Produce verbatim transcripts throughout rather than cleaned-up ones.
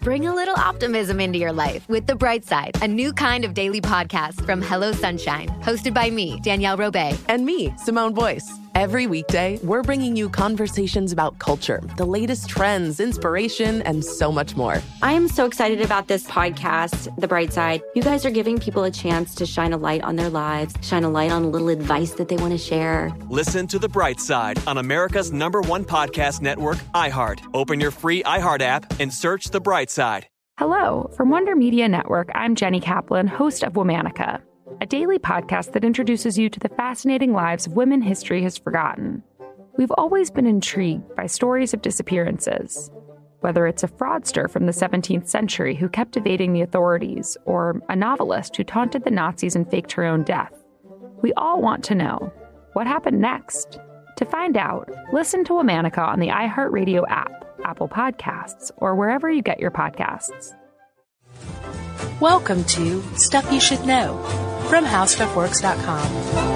Bring a little optimism into your life with The Bright Side, a new kind of daily podcast from Hello Sunshine, hosted by me, Danielle Robay. And me, Simone Boyce. Every weekday, we're bringing you conversations about culture, the latest trends, inspiration, and so much more. I am so excited about this podcast, The Bright Side. You guys are giving people a chance to shine a light on their lives, shine a light on a little advice that they want to share. Listen to The Bright Side on America's number one podcast network, iHeart. Open your free iHeart app and search The Bright Side. Hello. From Wonder Media Network, I'm Jenny Kaplan, host of Womanica, a daily podcast that introduces you to the fascinating lives of women history has forgotten. We've always been intrigued by stories of disappearances, whether it's a fraudster from the seventeenth century who kept evading the authorities, or a novelist who taunted the Nazis and faked her own death. We all want to know, what happened next? To find out, listen to Womanica on the iHeartRadio app, Apple Podcasts, or wherever you get your podcasts. Welcome to Stuff You Should Know from How Stuff Works dot com.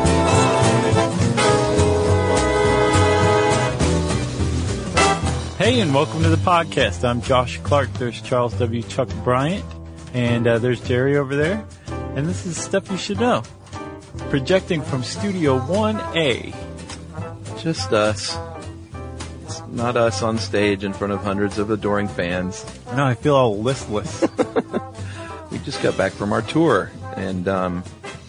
Hey, and welcome to the podcast. I'm Josh Clark. There's Charles W. Chuck Bryant, and uh, there's Jerry over there. And this is Stuff You Should Know, projecting from Studio one A. Just us. It's not us on stage in front of hundreds of adoring fans. No, I feel all listless. We just got back from our tour, and um,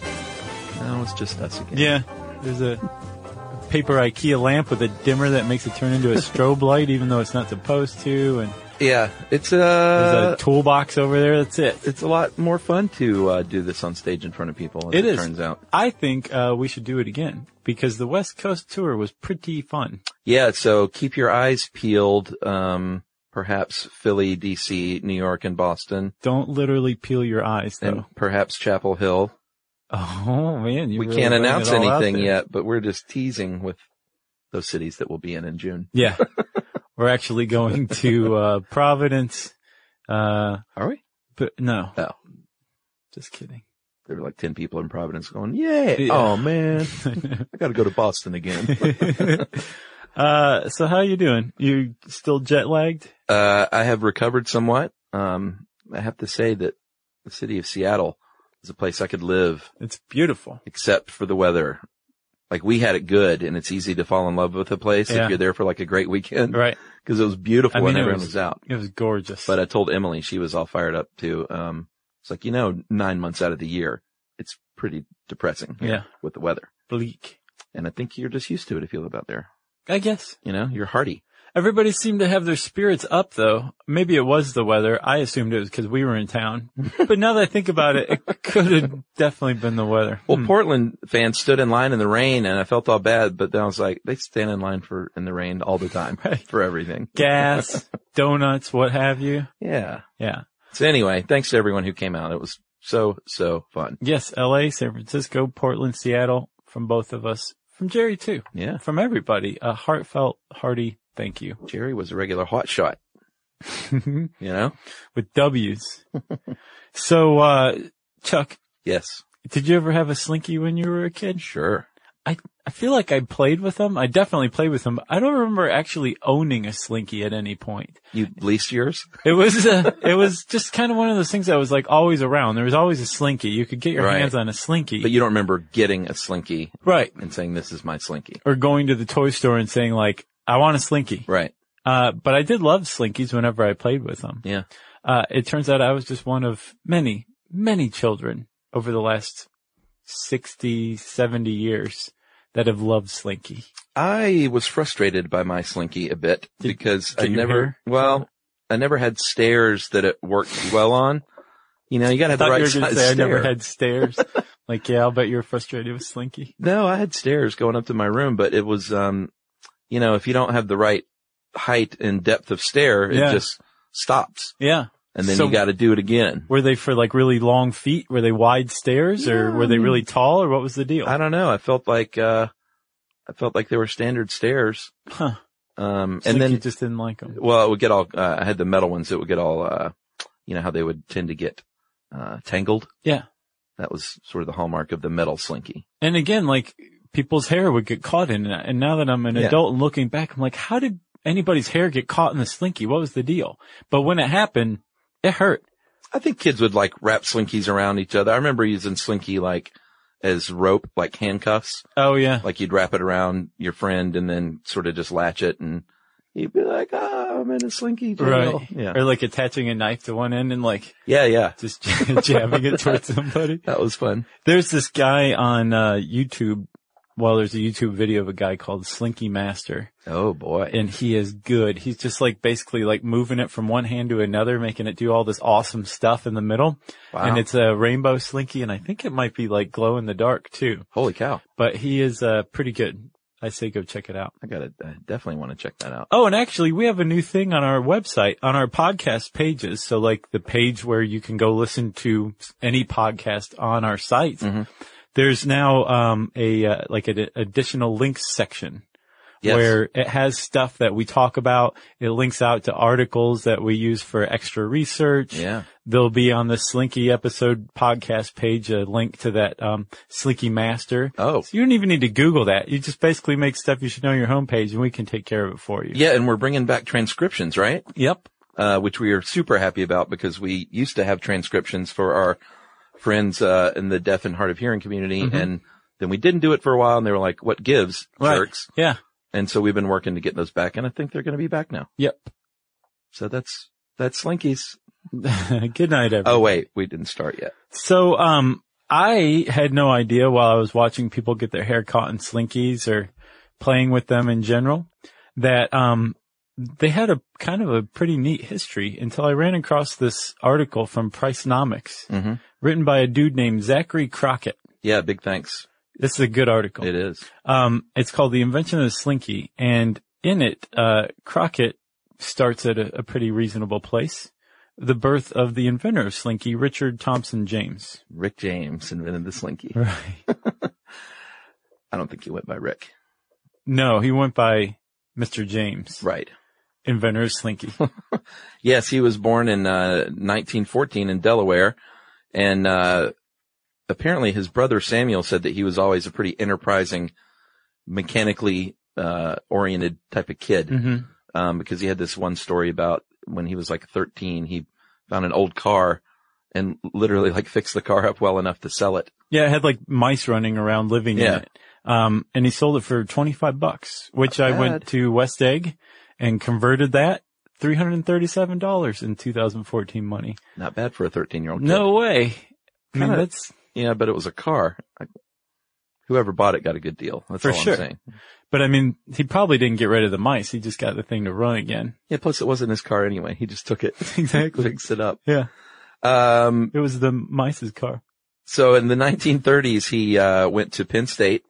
now it's just us again. Yeah, there's a paper IKEA lamp with a dimmer that makes it turn into a strobe light, even though it's not supposed to. And yeah, it's uh, there's a toolbox over there. That's it. It's a lot more fun to uh, do this on stage in front of people. As it, it is. Turns out, I think uh, we should do it again because the West Coast tour was pretty fun. Yeah, so keep your eyes peeled. Um, Perhaps Philly, D C, New York, and Boston. Don't literally peel your eyes, though. And perhaps Chapel Hill. Oh, man. You we really can't announce anything yet, yet, but we're just teasing with those cities that we'll be in in June. Yeah. We're actually going to uh Providence. Uh Are we? But no. Oh. Just kidding. There were like ten people in Providence going, Yay! Yeah. Oh, man. I got to go to Boston again. Uh, so how are you doing? You still jet lagged? Uh, I have recovered somewhat. Um, I have to say that the city of Seattle is a place I could live. It's beautiful. Except for the weather. Like, we had it good, and it's easy to fall in love with a place yeah. if you're there for like a great weekend. Right. Because it was beautiful I mean, when it everyone was, was out. It was gorgeous. But I told Emily, she was all fired up too. Um, it's like, you know, nine months out of the year, it's pretty depressing here yeah. with the weather. Bleak. And I think you're just used to it if you live out there. I guess. You know, you're hardy. Everybody seemed to have their spirits up, though. Maybe it was the weather. I assumed it was because we were in town. But now that I think about it, it could have definitely been the weather. Well, hmm. Portland fans stood in line in the rain, and I felt all bad. But then I was like, they stand in line for in the rain all the time right. for everything. Gas, donuts, what have you. Yeah. Yeah. So anyway, thanks to everyone who came out. It was so, so fun. Yes, L A, San Francisco, Portland, Seattle, from both of us. From Jerry, too. Yeah. From everybody. A heartfelt, hearty thank you. Jerry was a regular hot shot. You know? With W's. So, uh, Chuck. Yes. Did you ever have a Slinky when you were a kid? Sure. I, I feel like I played with them. I definitely played with them. I don't remember actually owning a Slinky at any point. You leased yours? It was, uh, it was just kind of one of those things that was like always around. There was always a Slinky. You could get your right. hands on a Slinky. But you don't remember getting a Slinky. Right. And saying, this is my Slinky. Or going to the toy store and saying like, I want a Slinky. Right. Uh, but I did love Slinkies whenever I played with them. Yeah. Uh, it turns out I was just one of many, many children over the last sixty, seventy years that have loved Slinky. I was frustrated by my Slinky a bit did, because did I never, well, I never had stairs that it worked well on. You know, you gotta have the right size say stair. I never had stairs. Like, yeah, I'll bet you're frustrated with Slinky. No, I had stairs going up to my room, but it was, um, you know, if you don't have the right height and depth of stair, it yeah. just stops. Yeah. And then so you gotta do it again. Were they for like really long feet? Were they wide stairs yeah, or were they really tall or what was the deal? I don't know. I felt like, uh, I felt like they were standard stairs. Huh. Um, Slinky and then, just didn't like them. Well, it would get all, uh, I had the metal ones that would get all, uh, you know how they would tend to get, uh, tangled? Yeah. That was sort of the hallmark of the metal Slinky. And again, like people's hair would get caught in it. And now that I'm an yeah. adult and looking back, I'm like, how did anybody's hair get caught in the Slinky? What was the deal? But when it happened, It hurt. I think kids would like wrap slinkies around each other. I remember using slinky like as rope, like handcuffs. Oh yeah. Like you'd wrap it around your friend and then sort of just latch it and you'd be like, oh, I'm in a slinky jail. Right. Yeah. Or like attaching a knife to one end and like, yeah, yeah. just jabbing it towards somebody. That was fun. There's this guy on, uh, YouTube. Well, there's a YouTube video of a guy called Slinky Master. Oh boy. And he is good. He's just like basically like moving it from one hand to another, making it do all this awesome stuff in the middle. Wow. And it's a rainbow slinky, and I think it might be like glow in the dark too. Holy cow. But he is, uh, pretty good. I say go check it out. I gotta, I definitely want to check that out. Oh, and actually we have a new thing on our website, on our podcast pages. So like the page where you can go listen to any podcast on our site. Mm-hmm. There's now, um, a, uh, like an additional links section. Yes. Where it has stuff that we talk about. It links out to articles that we use for extra research. Yeah. There'll be on the Slinky episode podcast page a link to that, um, Slinky Master. Oh. So you don't even need to Google that. You just basically make stuff you should know on your homepage and we can take care of it for you. Yeah. And we're bringing back transcriptions, right? Yep. Uh, which we are super happy about because we used to have transcriptions for our friends, uh, in the deaf and hard of hearing community. Mm-hmm. And then we didn't do it for a while and they were like, what gives, right. jerks? Yeah. And so we've been working to get those back, and I think they're going to be back now. Yep. So that's, that's Slinkies. Good night, everyone. Oh, wait, we didn't start yet. So, um, I had no idea while I was watching people get their hair caught in Slinkies or playing with them in general that, um, they had a kind of a pretty neat history until I ran across this article from Pricenomics, mm-hmm. written by a dude named Zachary Crockett. Yeah, big thanks. This is a good article. It is. Um, it's called The Invention of the Slinky, and in it, uh, Crockett starts at a, a pretty reasonable place. The birth of the inventor of Slinky, Richard Thompson James. Rick James invented the Slinky. Right. I don't think he went by Rick. No, he went by Mister James. Right. Inventor of Slinky. Yes, he was born in, uh, nineteen fourteen in Delaware, and, uh, apparently his brother Samuel said that he was always a pretty enterprising, mechanically, uh, oriented type of kid. Mm-hmm. Um, because he had this one story about when he was like thirteen, he found an old car and literally like fixed the car up well enough to sell it. Yeah, it had like mice running around living yeah. in it. Um, and he sold it for twenty-five bucks, which Not I bad. went to West Egg and converted that three hundred thirty-seven dollars in two thousand fourteen money. Not bad for a thirteen year old kid. No way. I mean, Kinda, that's, yeah, but it was a car. Like, whoever bought it got a good deal. That's for all sure. I'm saying. But I mean, he probably didn't get rid of the mice. He just got the thing to run again. Yeah, plus it wasn't his car anyway. He just took it. Exactly. Fixed it up. Yeah. Um, it was the mice's car. So in the nineteen thirties, he, uh, went to Penn State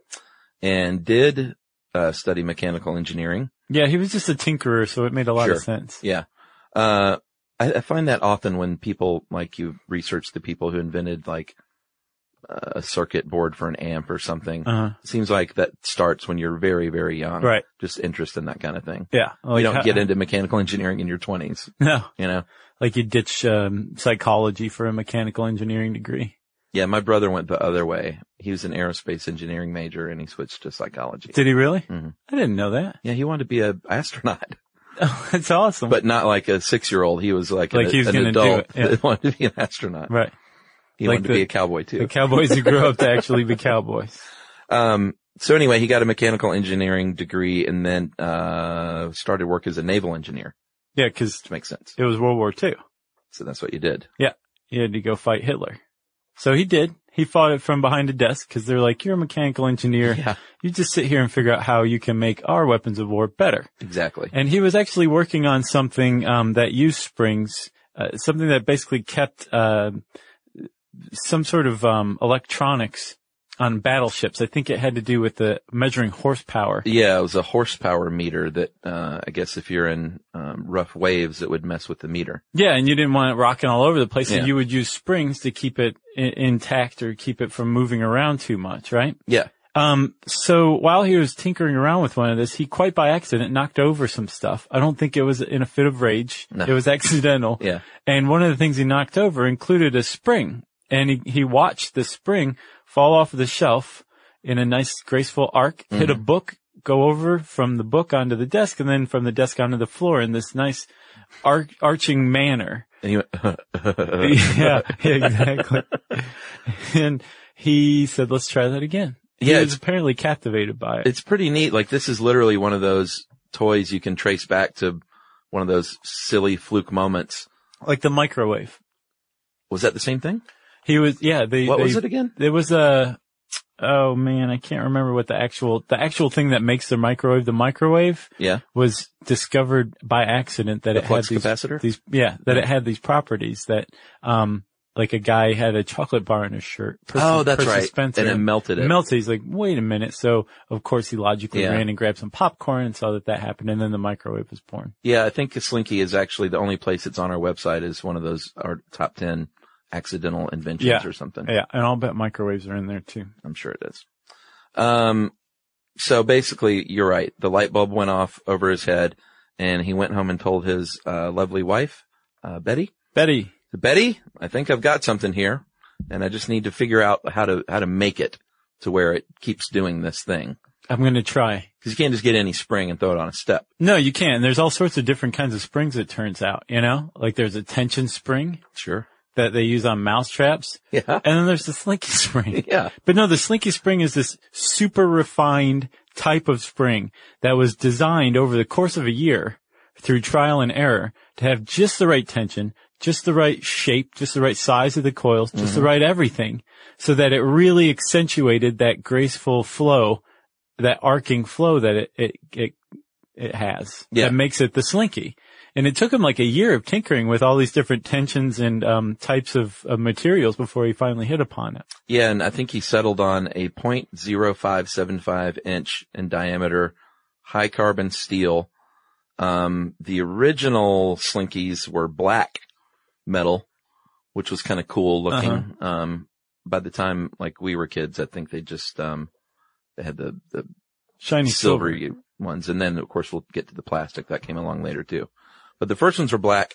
and did, uh, study mechanical engineering. Yeah, he was just a tinkerer, so it made a lot Sure. of sense. Yeah. Uh, I, I find that often when people, like you research the people who invented like uh, a circuit board for an amp or something. Uh-huh. It seems like that starts when you're very, very young. Right. Just interest in that kind of thing. Yeah. Like you don't how, get into mechanical engineering in your twenties. No. You know? Like you ditch, um, psychology for a mechanical engineering degree. Yeah, my brother went the other way. He was an aerospace engineering major and he switched to psychology. Did he really? Mm-hmm. I didn't know that. Yeah, he wanted to be an astronaut. Oh, that's awesome. But not like a six-year-old. He was like, like an, he was an gonna adult do it. Yeah. that wanted to be an astronaut. Right. He like wanted the, to be a cowboy too. The cowboys who grew up to actually be cowboys. Um, so anyway, he got a mechanical engineering degree and then, uh, started work as a naval engineer. Yeah, cause Which makes sense. it was World War Two. So that's what you did. Yeah. He had to go fight Hitler. So he did. He fought it from behind a desk because they're like, you're a mechanical engineer. Yeah. You just sit here and figure out how you can make our weapons of war better. Exactly. And he was actually working on something, um, that used springs, uh, something that basically kept, uh, some sort of, um, electronics on battleships. I think it had to do with the measuring horsepower. Yeah, it was a horsepower meter that, uh, I guess if you're in, um, rough waves, it would mess with the meter. Yeah, and you didn't want it rocking all over the place, so Yeah. you would use springs to keep it I- intact or keep it from moving around too much, right? Yeah. Um, so while he was tinkering around with one of this, he quite by accident knocked over some stuff. I don't think it was in a fit of rage. No. It was accidental. Yeah. And one of the things he knocked over included a spring. And he, he watched the spring fall off the shelf in a nice graceful arc, mm-hmm. hit a book, go over from the book onto the desk, and then from the desk onto the floor in this nice arc, arching manner. And he went, yeah, yeah, exactly. And he said, let's try that again. He Yeah, was it's- apparently captivated by it. It's pretty neat. Like, this is literally one of those toys you can trace back to one of those silly fluke moments. Like the microwave. Was that the same thing? He was, yeah. They, What they, was it again? It was a, oh man, I can't remember what the actual, the actual thing that makes the microwave, the microwave Yeah. was discovered by accident that The it had flux these, capacitor? these, yeah, that it had these properties that, um, like a guy had a chocolate bar in his shirt. Percy, Oh, that's Percy right. Spencer, And it melted it. Melted. He's like, wait a minute. So of course he logically Yeah. ran and grabbed some popcorn and saw that that happened. And then the microwave was born. Yeah, I think a Slinky is actually the only place it's on our website is one of those, our top ten accidental inventions Yeah. or something. Yeah. And I'll bet microwaves are in there too. I'm sure it is. Um, so basically, you're right. The light bulb went off over his head, and he went home and told his uh, lovely wife, uh, Betty. Betty. Betty, I think I've got something here, and I just need to figure out how to how to make it to where it keeps doing this thing. I'm going to try. Because you can't just get any spring and throw it on a step. No, you can't. There's all sorts of different kinds of springs, it turns out, you know? Like there's a tension spring Sure. that they use on mouse traps. Yeah. And then there's the slinky spring. Yeah. But no, the slinky spring is this super refined type of spring that was designed over the course of a year through trial and error to have just the right tension, just the right shape, just the right size of the coils, just Mm-hmm. the right everything, so that it really accentuated that graceful flow, that arcing flow that it, it, it, it has. Yeah. That makes it the slinky. And it took him like a year of tinkering with all these different tensions and, um, types of, of materials before he finally hit upon it. Yeah, and I think he settled on a point zero five seven five inch in diameter high carbon steel. Um, the original Slinkies were black metal, which was kind of cool looking. Uh-huh. Um, by the time like we were kids, I think they just, um, they had the, the Shiny silver. silvery ones. And then of course we'll get to the plastic that came along later too. But the first ones were black.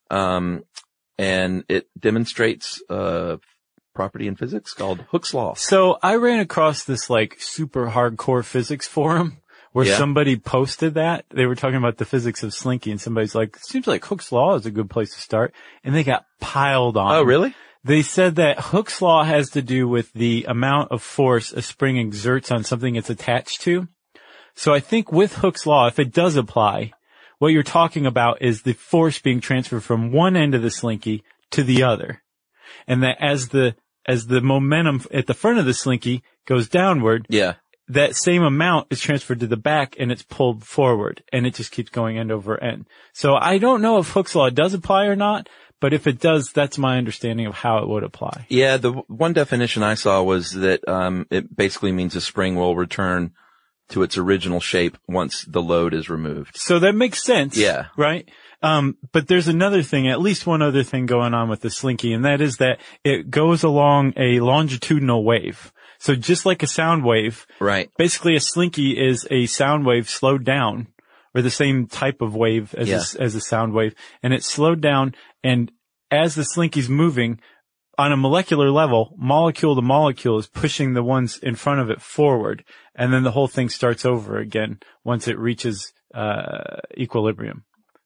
Um, and it demonstrates, uh, property in physics called Hooke's Law. So I ran across this like super hardcore physics forum where Yeah. somebody posted that. They were talking about the physics of Slinky and somebody's like, seems like Hooke's Law is a good place to start. And they got piled on. Oh, really? They said that Hooke's Law has to do with the amount of force a spring exerts on something it's attached to. So I think with Hooke's Law, if it does apply, what you're talking about is the force being transferred from one end of the Slinky to the other. And that as the, as the momentum at the front of the Slinky goes downward, Yeah. that same amount is transferred to the back and it's pulled forward and it just keeps going end over end. So I don't know if Hooke's Law does apply or not, but if it does, that's my understanding of how it would apply. Yeah, the one definition I saw was that um it basically means a spring will return to its original shape once the load is removed. So that makes sense. Yeah. Right? Um, but there's another thing, at least one other thing going on with the Slinky, and that is that it goes along a longitudinal wave. So just like a sound wave, Right. basically a Slinky is a sound wave slowed down, or the same type of wave as Yeah. a, as a sound wave, and it's slowed down, and as the Slinky's moving, on a molecular level, molecule to molecule is pushing the ones in front of it forward, and then the whole thing starts over again once it reaches uh equilibrium.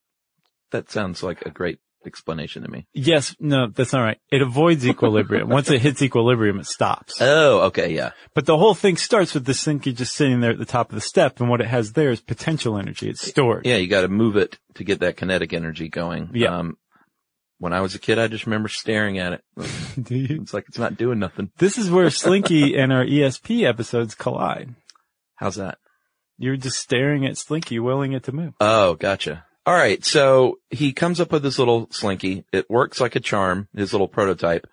That sounds like a great explanation to me. Yes, no, that's not right. It avoids equilibrium. Once it hits equilibrium, it stops. Oh, okay, yeah. But the whole thing starts with the Slinky just sitting there at the top of the step, and what it has there is potential energy. It's stored. Yeah, you got to move it to get that kinetic energy going. Yeah. Um, when I was a kid, I just remember staring at it. Do you? It's like it's not doing nothing. This is where Slinky and our E S P episodes collide. How's that? You're just staring at Slinky, willing it to move. Oh, gotcha. All right. So he comes up with this little Slinky. It works like a charm, his little prototype.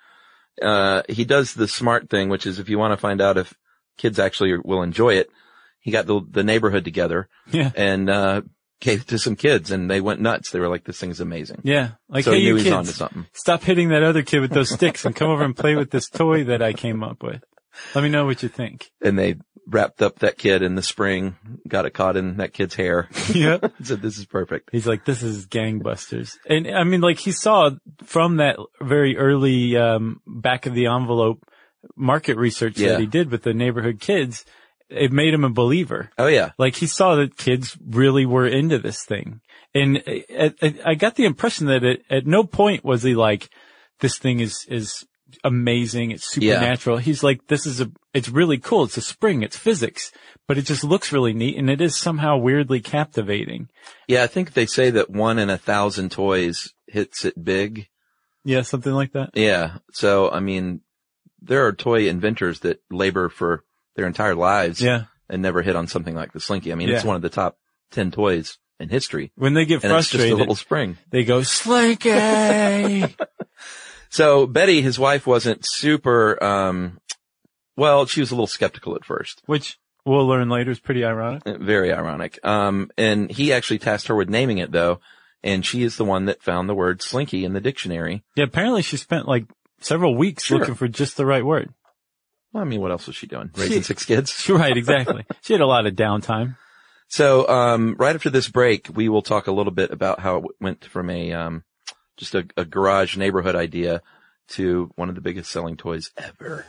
Uh, he does the smart thing, which is if you want to find out if kids actually will enjoy it, he got the, the neighborhood together Yeah. and, uh, gave it to some kids and they went nuts. They were like, this thing's amazing. Yeah. Like, So hey, he knew you he was kids, onto something. stop hitting that other kid with those sticks and come over and play with this toy that I came up with. Let me know what you think. And they wrapped up that kid in the spring, got it caught in that kid's hair. Yep. Said, this is perfect. He's like, this is gangbusters. And I mean, like he saw from that very early, um, back of the envelope market research Yeah. that he did with the neighborhood kids, it made him a believer. Oh yeah. Like he saw that kids really were into this thing. And I, I, I got the impression that it, at no point was he like, this thing is, is amazing. It's supernatural. Yeah. He's like, this is a, it's really cool. It's a spring. It's physics, but it just looks really neat. And it is somehow weirdly captivating. Yeah. I think they say that one in a thousand toys hits it big. Yeah. Something like that. Yeah. So, I mean, there are toy inventors that labor for their entire lives. Yeah. And never hit on something like the Slinky. I mean, yeah. it's one of the top ten toys in history. When they get and frustrated, it's just a little spring. They go, Slinky! So Betty, his wife, wasn't super, um, well, she was a little skeptical at first. Which we'll learn later is pretty ironic. Very ironic. Um, and he actually tasked her with naming it though. And she is the one that found the word Slinky in the dictionary. Yeah, apparently she spent like several weeks sure. looking for just the right word. Well, I mean, what else was she doing? Raising she, six kids? Right, exactly. She had a lot of downtime. So, um, right after this break, we will talk a little bit about how it went from a, um, just a, a garage neighborhood idea to one of the biggest selling toys ever.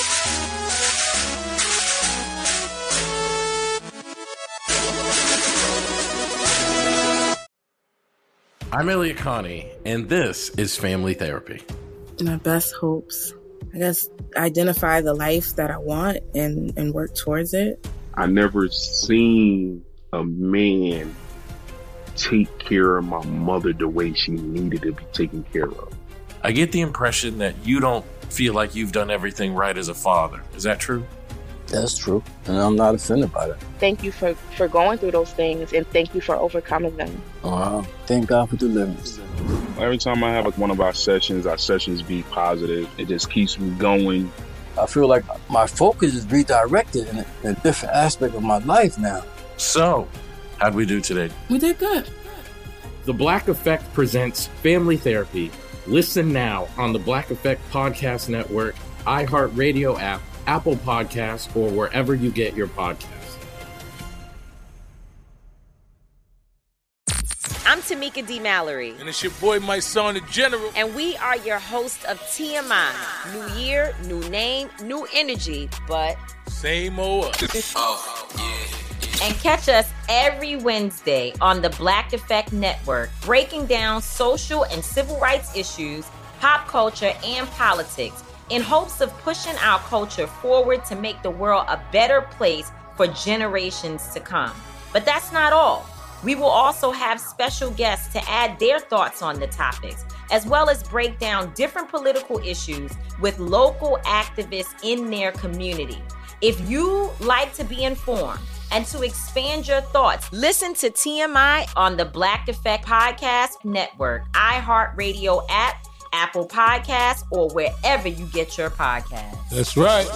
I'm Elliot Connie, and this is Family Therapy. My best hopes, I guess, identify the life that I want and, and work towards it. I never seen a man take care of my mother the way she needed to be taken care of. I get the impression that you don't feel like you've done everything right as a father. Is that true? That's true, and I'm not offended by that. Thank you for, for going through those things, and thank you for overcoming them. Wow. Thank God for deliverance. Every time I have like one of our sessions, our sessions be positive. It just keeps me going. I feel like my focus is redirected in a, in a different aspect of my life now. So, how'd we do today? We did good. The Black Effect presents Family Therapy. Listen now on the Black Effect Podcast Network, iHeartRadio app, Apple Podcasts, or wherever you get your podcasts. I'm Tamika D. Mallory. And it's your boy, my son, the General. And we are your hosts of T M I. New year, new name, new energy, but same old us. Oh, yeah. And catch us every Wednesday on the Black Effect Network, breaking down social and civil rights issues, pop culture, and politics, in hopes of pushing our culture forward to make the world a better place for generations to come. But that's not all. We will also have special guests to add their thoughts on the topics, as well as break down different political issues with local activists in their community. If you like to be informed and to expand your thoughts, listen to T M I on the Black Effect Podcast Network, iHeartRadio app, Apple Podcasts, or wherever you get your podcasts. That's right.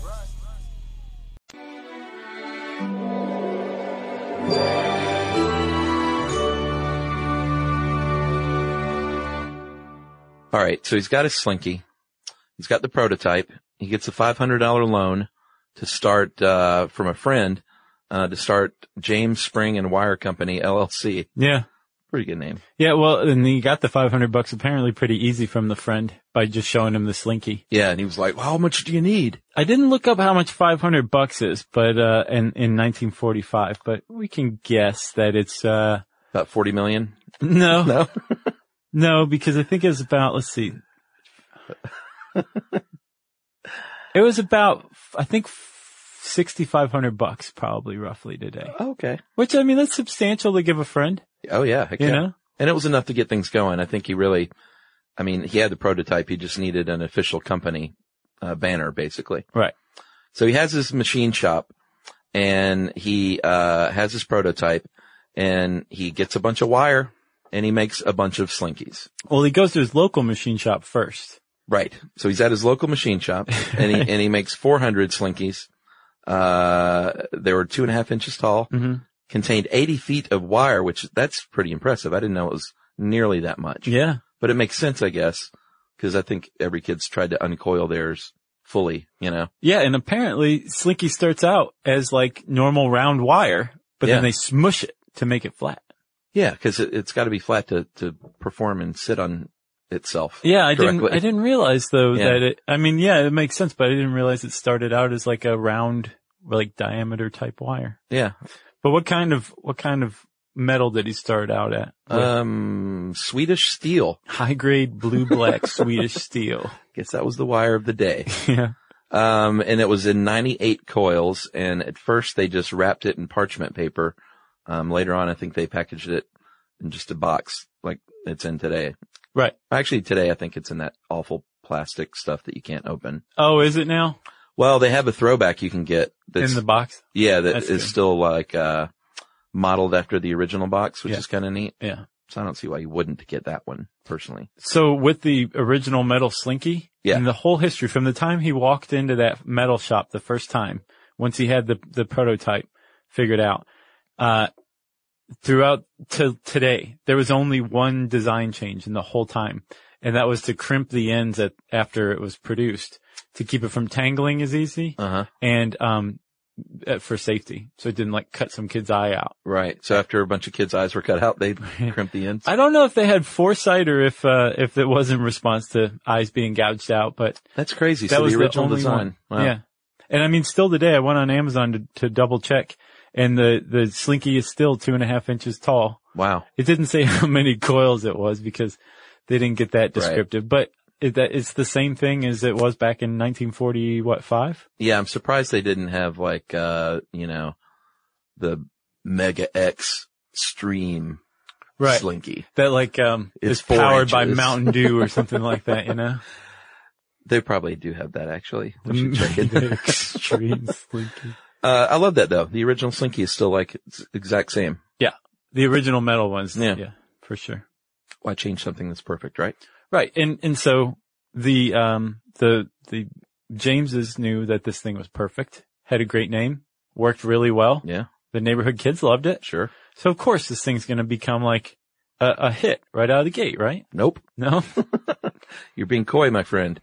All right, so he's got his Slinky. He's got the prototype. He gets a five hundred dollars loan to start, uh, from a friend, uh, to start James Spring and Wire Company, L L C. Yeah. Pretty good name. Yeah, well, and he got the five hundred bucks apparently pretty easy from the friend by just showing him the Slinky. Yeah, and he was like, well, how much do you need? I didn't look up how much five hundred bucks is, but, uh, in, in nineteen forty-five, but we can guess that it's, uh, about forty million? No. No? No, because I think it was about, let's see. It was about, I think, sixty-five hundred bucks probably roughly today. Okay. Which, I mean, that's substantial to give a friend. Oh yeah. Heck you yeah. know? And it was enough to get things going. I think he really, I mean, he had the prototype. He just needed an official company, uh, banner basically. Right. So he has his machine shop and he, uh, has his prototype and he gets a bunch of wire and he makes a bunch of Slinkies. Well, he goes to his local machine shop first. Right. So he's at his local machine shop and he, and he makes four hundred Slinkies. Uh, they were two and a half inches tall, mm-hmm. contained eighty feet of wire, which that's pretty impressive. I didn't know it was nearly that much. Yeah. But it makes sense, I guess, because I think every kid's tried to uncoil theirs fully, you know? Yeah. And apparently Slinky starts out as like normal round wire, but yeah. then they smush it to make it flat. Yeah. Cause it, it's got to be flat to, to perform and sit on itself. Yeah. I directly. didn't, I didn't realize though yeah. that it, I mean, yeah, it makes sense, but I didn't realize it started out as like a round like diameter type wire. Yeah. But what kind of, what kind of metal did he start out at? With? Um, Swedish steel. High grade blue black Swedish steel. Guess that was the wire of the day. Yeah. Um, and it was in ninety-eight coils, and at first they just wrapped it in parchment paper. Um, later on I think they packaged it in just a box like it's in today. Right. Actually today I think it's in that awful plastic stuff that you can't open. Oh, is it now? Well, they have a throwback you can get that's in the box. Yeah, that That's is good. still like uh modeled after the original box, which Yeah. is kind of neat. Yeah. So I don't see why you wouldn't get that one personally. So with the original metal Slinky, Yeah. and the whole history from the time he walked into that metal shop the first time, once he had the, the prototype figured out, uh, throughout to today, there was only one design change in the whole time. And that was to crimp the ends at, after it was produced to keep it from tangling as easy. Uh-huh. And, um, uh, for safety. So it didn't like cut some kid's eye out. Right. So after a bunch of kids' eyes were cut out, they crimped the ends. I don't know if they had foresight or if, uh, if it was in response to eyes being gouged out, but that's crazy. That so was the original only design. one. Wow. Yeah. And I mean, still today, I went on Amazon to, to double check, and the, the Slinky is still two and a half inches tall. Wow. It didn't say how many coils it was because they didn't get that descriptive, Right. but it, that, it's the same thing as it was back in nineteen forty, what, five? Yeah, I'm surprised they didn't have like, uh, you know, the Mega X Stream Right. Slinky. That like, um, It's is four powered by inches. Mountain Dew or something like that, you know? They probably do have that actually. The We should check it. Mega Extreme Slinky. Uh, I love that though. The original Slinky is still like it's exact same. Yeah. The original metal ones. Yeah. Yeah, for sure. Why change something that's perfect, right? Right. And, and so the, um, the, the Jameses knew that this thing was perfect, had a great name, worked really well. Yeah. The neighborhood kids loved it. Sure. So of course this thing's going to become like a, a hit right out of the gate, right? Nope. No? You're being coy, my friend.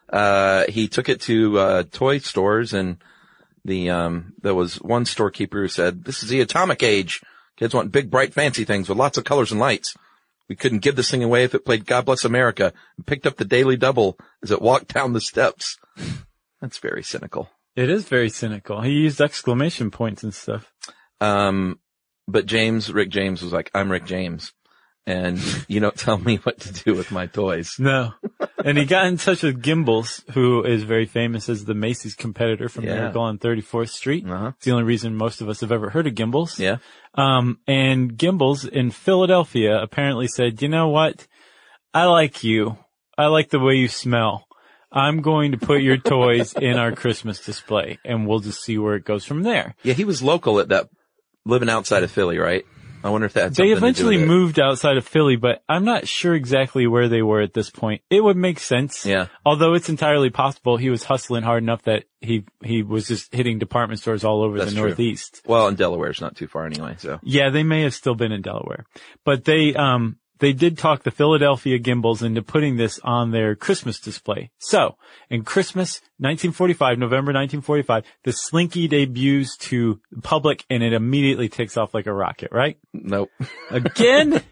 Uh, he took it to, uh, toy stores and the, um, there was one storekeeper who said, this is the atomic age. Kids want big, bright, fancy things with lots of colors and lights. We couldn't give this thing away if it played God Bless America and picked up the Daily Double as it walked down the steps. That's very cynical. It is very cynical. He used exclamation points and stuff. Um, but James, Rick James was like, I'm Rick James. And you don't tell me what to do with my toys. No. And he got in touch with Gimbals, who is very famous as the Macy's competitor from Yeah. Miracle on thirty-fourth Street. Uh-huh. It's the only reason most of us have ever heard of Gimbals. Yeah. Um, and Gimbals in Philadelphia apparently said, you know what? I like you. I like the way you smell. I'm going to put your toys in our Christmas display and we'll just see where it goes from there. Yeah, he was local at that, living outside of Philly, right? I wonder if that had They something eventually to do with it. moved outside of Philly, but I'm not sure exactly where they were at this point. It would make sense. Yeah. Although it's entirely possible he was hustling hard enough that he, he was just hitting department stores all over That's the true. Northeast. Well, and Delaware's not too far anyway, so. Yeah, they may have still been in Delaware, but they, um, they did talk the Philadelphia Gimbals into putting this on their Christmas display. So, in Christmas, nineteen forty-five, November nineteen forty-five, the Slinky debuts to the public and it immediately takes off like a rocket, right? Nope. Again?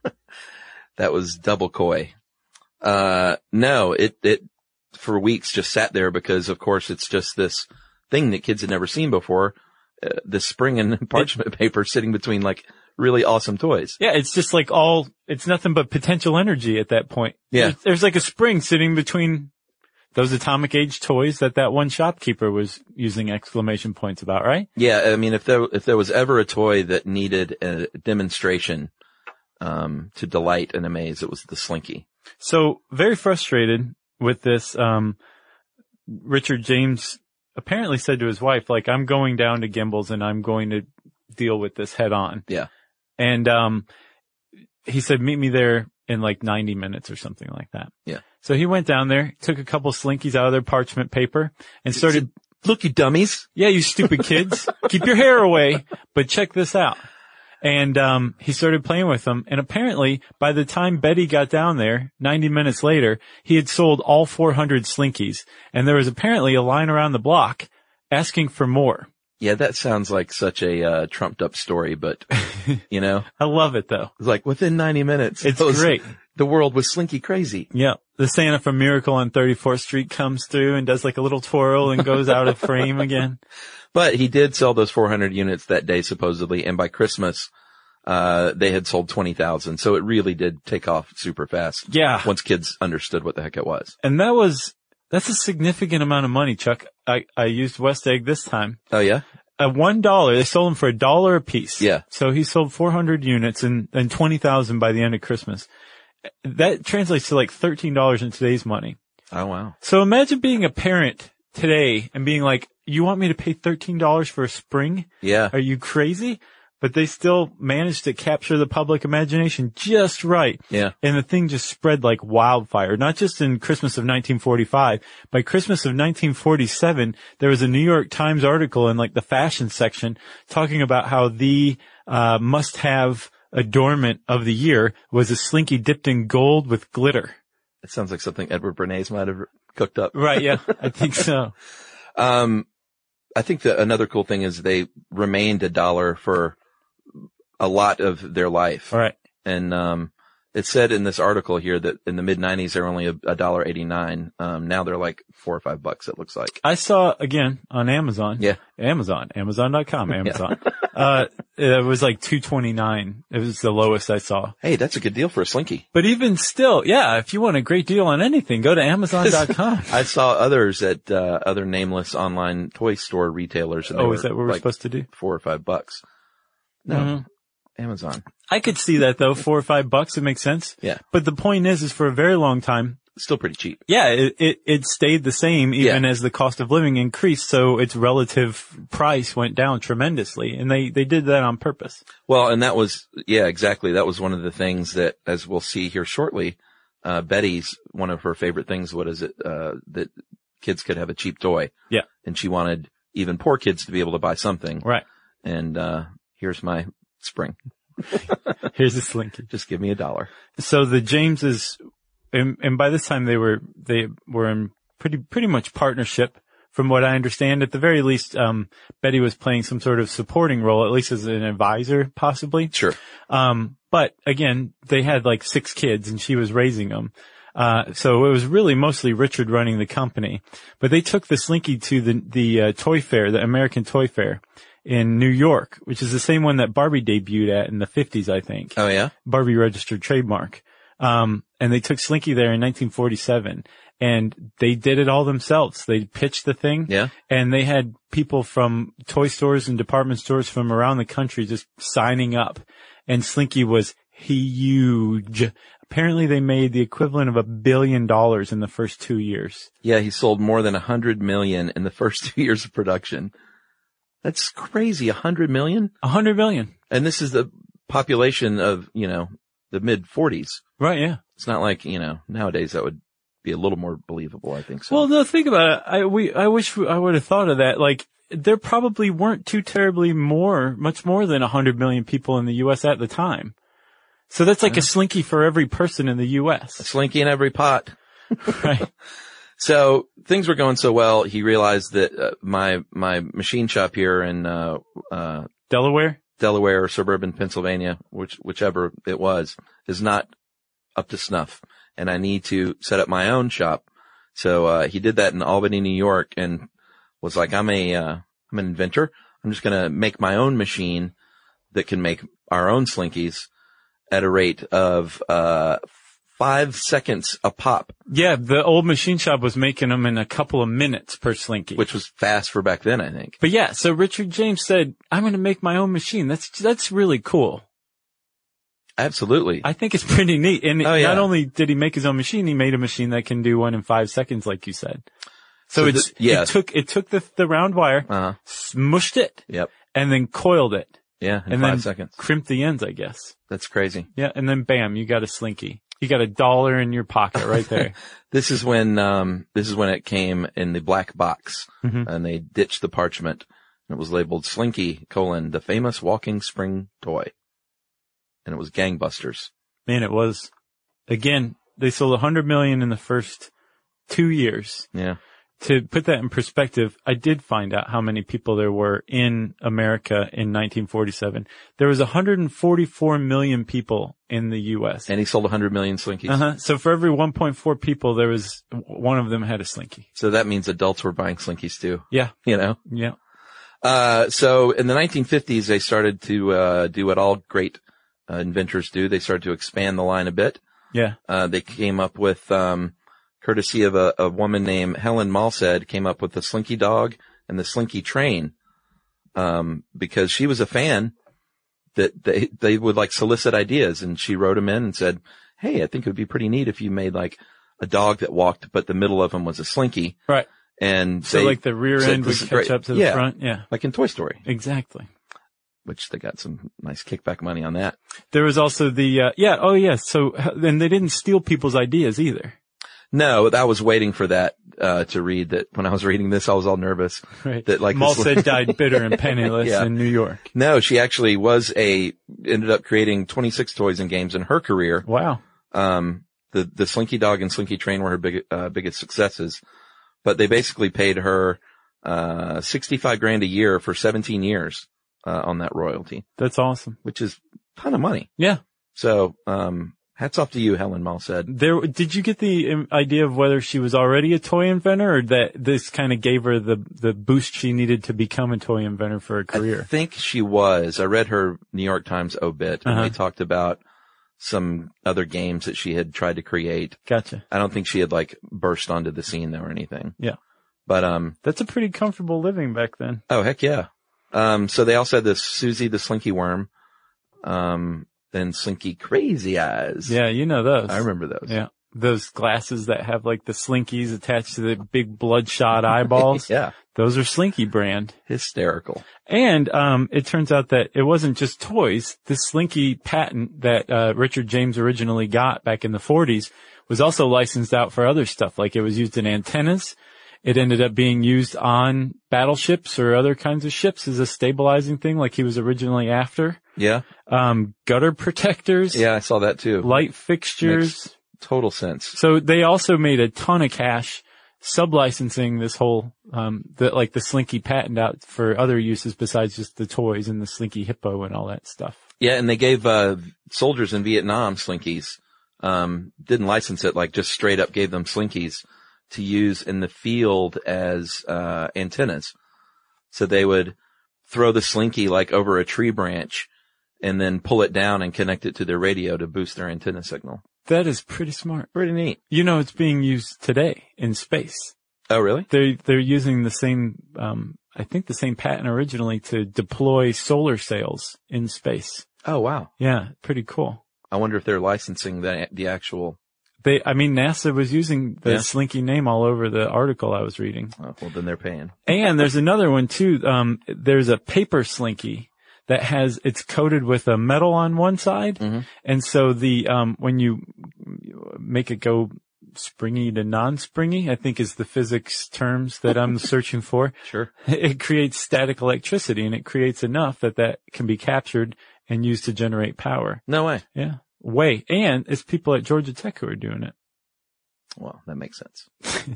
That was double coy. Uh, no, it, it, for weeks just sat there because of course it's just this thing that kids had never seen before. Uh, the spring and parchment paper sitting between like really awesome toys. Yeah, it's just like all, it's nothing but potential energy at that point. Yeah. There's, there's like a spring sitting between those atomic age toys that that one shopkeeper was using exclamation points about, right? Yeah, I mean, if there, if there was ever a toy that needed a demonstration, um, to delight and amaze, it was the Slinky. So very frustrated with this, um, Richard James apparently said to his wife, like, I'm going down to Gimbals and I'm going to deal with this head on. Yeah. And, um, he said, meet me there in like ninety minutes or something like that. Yeah. So he went down there, took a couple Slinkies out of their parchment paper and started, look, you dummies. Yeah, you stupid kids. Keep your hair away, but check this out. And, um, he started playing with them. And apparently by the time Betty got down there, ninety minutes later, he had sold all four hundred Slinkies. And there was apparently a line around the block asking for more. Yeah, that sounds like such a, uh, trumped up story, but, you know. I love it though. It's like within ninety minutes. It's those, great. the world was Slinky crazy. Yeah. The Santa from Miracle on thirty-fourth Street comes through and does like a little twirl and goes out of frame again. But he did sell those four hundred units that day, supposedly. And by Christmas, uh, they had sold twenty thousand. So it really did take off super fast. Yeah. Once kids understood what the heck it was. And that was, that's a significant amount of money, Chuck. I, I used West Egg this time. Oh, yeah? At one dollar, they sold them for a dollar a piece. Yeah. So he sold four hundred units and, and twenty thousand by the end of Christmas. That translates to like thirteen dollars in today's money. Oh, wow. So imagine being a parent today and being like, you want me to pay thirteen dollars for a spring? Yeah. Are you crazy? But they still managed to capture the public imagination just right. Yeah. And the thing just spread like wildfire, not just in Christmas of nineteen forty-five. By Christmas of nineteen forty-seven, there was a New York Times article in like the fashion section talking about how the uh must-have adornment of the year was a Slinky dipped in gold with glitter. It sounds like something Edward Bernays might have cooked up. Right, yeah, I think so. Um, I think that another cool thing is they remained a dollar for a lot of their life. All right. And, um, it said in this article here that in the mid nineties, they're only a dollar eighty-nine. Um, now they're like four or five bucks, it looks like. I saw again on Amazon. Yeah. Amazon, Amazon dot com, Amazon. Yeah. uh, it was like two twenty-nine. It was the lowest I saw. Hey, that's a good deal for a Slinky. But even still, yeah, if you want a great deal on anything, go to Amazon dot com. I saw others at, uh, other nameless online toy store retailers. And oh, is that what we're like supposed to do? Four or five bucks. No. Mm-hmm. Amazon. I could see that though, four or five bucks, it makes sense. Yeah. But the point is, is for a very long time, still pretty cheap. Yeah, it, it, it stayed the same even yeah. as the cost of living increased, so its relative price went down tremendously, and they, they did that on purpose. Well, and that was, yeah, exactly. That was one of the things that, as we'll see here shortly, uh, Betty's, one of her favorite things, what is it, uh, that kids could have a cheap toy. Yeah. And she wanted even poor kids to be able to buy something. Right. And, uh, here's my spring. Here's a Slinky. Just give me a dollar. So the Jameses, and, and by this time they were, they were in pretty, pretty much partnership from what I understand. At the very least, um, Betty was playing some sort of supporting role, at least as an advisor, possibly. Sure. Um, but again, they had like six kids and she was raising them. Uh, so it was really mostly Richard running the company, but they took the Slinky to the, the, uh, toy fair, the American Toy Fair in New York, which is the same one that Barbie debuted at in the fifties, I think. Oh, yeah? Barbie registered trademark. Um, and they took Slinky there in nineteen forty-seven, and they did it all themselves. They pitched the thing. Yeah. And they had people from toy stores and department stores from around the country just signing up. And Slinky was huge. Apparently they made the equivalent of a billion dollars in the first two years. Yeah, he sold more than a hundred million in the first two years of production. That's crazy. A hundred million? A hundred million. And this is the population of, you know, the mid forties. Right, yeah. It's not like, you know, nowadays that would be a little more believable, I think so. Well, no, think about it. I, we, I wish I would have thought of that. Like, there probably weren't too terribly more, much more than a hundred million people in the U S at the time. So that's like yeah. a Slinky for every person in the U S. A Slinky in every pot. Right. So things were going so well, he realized that uh, my my machine shop here in uh uh Delaware, Delaware or suburban Pennsylvania, which whichever it was, is not up to snuff, and I need to set up my own shop. So uh he did that in Albany, New York, and was like, I'm a uh I'm an inventor. I'm just going to make my own machine that can make our own Slinkies at a rate of uh Five seconds a pop. Yeah, the old machine shop was making them in a couple of minutes per Slinky. Which was fast for back then, I think. But yeah, so Richard James said, I'm going to make my own machine. That's, that's really cool. Absolutely. I think it's pretty neat. And oh, yeah. not only did he make his own machine, he made a machine that can do one in five seconds, like you said. So, so it's, the, yeah. it took, it took the, the round wire, uh-huh. smushed it, yep. and then coiled it. Yeah, in and five then seconds. Crimped the ends, I guess. That's crazy. Yeah, and then bam, you got a Slinky. You got a dollar in your pocket right there. This is when, um, this is when it came in the black box, mm-hmm. and they ditched the parchment. And it was labeled Slinky, colon, the famous walking spring toy. And it was gangbusters. Man, it was. Again, they sold a hundred million in the first two years. Yeah. to put that in perspective, I did find out how many people there were in America in nineteen forty-seven. There was one hundred forty-four million people in the U S. And he sold one hundred million Slinkies. Uh-huh. So for every one point four people, there was one of them had a Slinky. So that means adults were buying Slinkies too. Yeah. You know? Yeah. Uh, so in the nineteen fifties, they started to, uh, do what all great uh, inventors do. They started to expand the line a bit. Yeah. Uh, they came up with, um, courtesy of a, a woman named Helen Malsed, came up with the Slinky dog and the Slinky train, um, because she was a fan that they, they would like solicit ideas, and she wrote them in and said, hey, I think it would be pretty neat if you made like a dog that walked, but the middle of him was a Slinky. Right. And so they, like the rear said, end would catch great. up to the yeah, front. Yeah. Like in Toy Story. Exactly. Which they got some nice kickback money on that. There was also the, uh, yeah, oh yeah. So, and they didn't steal people's ideas either. No, I was waiting for that, uh, to read that. When I was reading this, I was all nervous. Right. That like, Malsed died bitter and penniless yeah. in New York. No, she actually was a, ended up creating twenty-six toys and games in her career. Wow. Um, the, the Slinky dog and Slinky train were her big, uh, biggest successes, but they basically paid her, uh, sixty-five grand a year for seventeen years, uh, on that royalty. That's awesome. Which is a ton of money. Yeah. So, um, hats off to you, Helen Malsed. There, did you get the um, idea of whether she was already a toy inventor, or that this kind of gave her the, the boost she needed to become a toy inventor for a career? I think she was. I read her New York Times obit, and Uh-huh. they talked about some other games that she had tried to create. Gotcha. I don't think she had like burst onto the scene though or anything. Yeah. But, um, that's a pretty comfortable living back then. Oh, heck yeah. Um, so they also had this Susie the Slinky Worm, um, then Slinky Crazy Eyes. Yeah, you know those. I remember those. Yeah. Those glasses that have like the Slinkies attached to the big bloodshot eyeballs. Yeah. Those are Slinky brand. Hysterical. And, um, it turns out that it wasn't just toys. This Slinky patent that, uh, Richard James originally got back in the forties was also licensed out for other stuff. Like it was used in antennas. It ended up being used on battleships or other kinds of ships as a stabilizing thing, like he was originally after. Yeah. Um, gutter protectors. Yeah, I saw that too. Light fixtures. Makes total sense. So they also made a ton of cash sub-licensing this whole, um, the, like the Slinky patent out for other uses besides just the toys and the Slinky Hippo and all that stuff. Yeah, and they gave, uh, soldiers in Vietnam Slinkies. Um, didn't license it, like just straight up gave them Slinkies to use in the field as, uh, antennas. So they would throw the Slinky like over a tree branch and then pull it down and connect it to their radio to boost their antenna signal. That is pretty smart. Pretty neat. You know, it's being used today in space. Oh, really? They, they're using the same, um, I think the same patent originally to deploy solar sails in space. Oh, wow. Yeah, pretty cool. I wonder if they're licensing the, the actual. They, I mean, NASA was using the Yeah. Slinky name all over the article I was reading. Oh, well, then they're paying. And there's another one too. Um, there's a paper Slinky that has, it's coated with a metal on one side. Mm-hmm. And so the, um, when you make it go springy to non-springy, I think is the physics terms that I'm searching for. Sure. It creates static electricity, and it creates enough that that can be captured and used to generate power. No way. Yeah. Way. And it's people at Georgia Tech who are doing it. Well, that makes sense.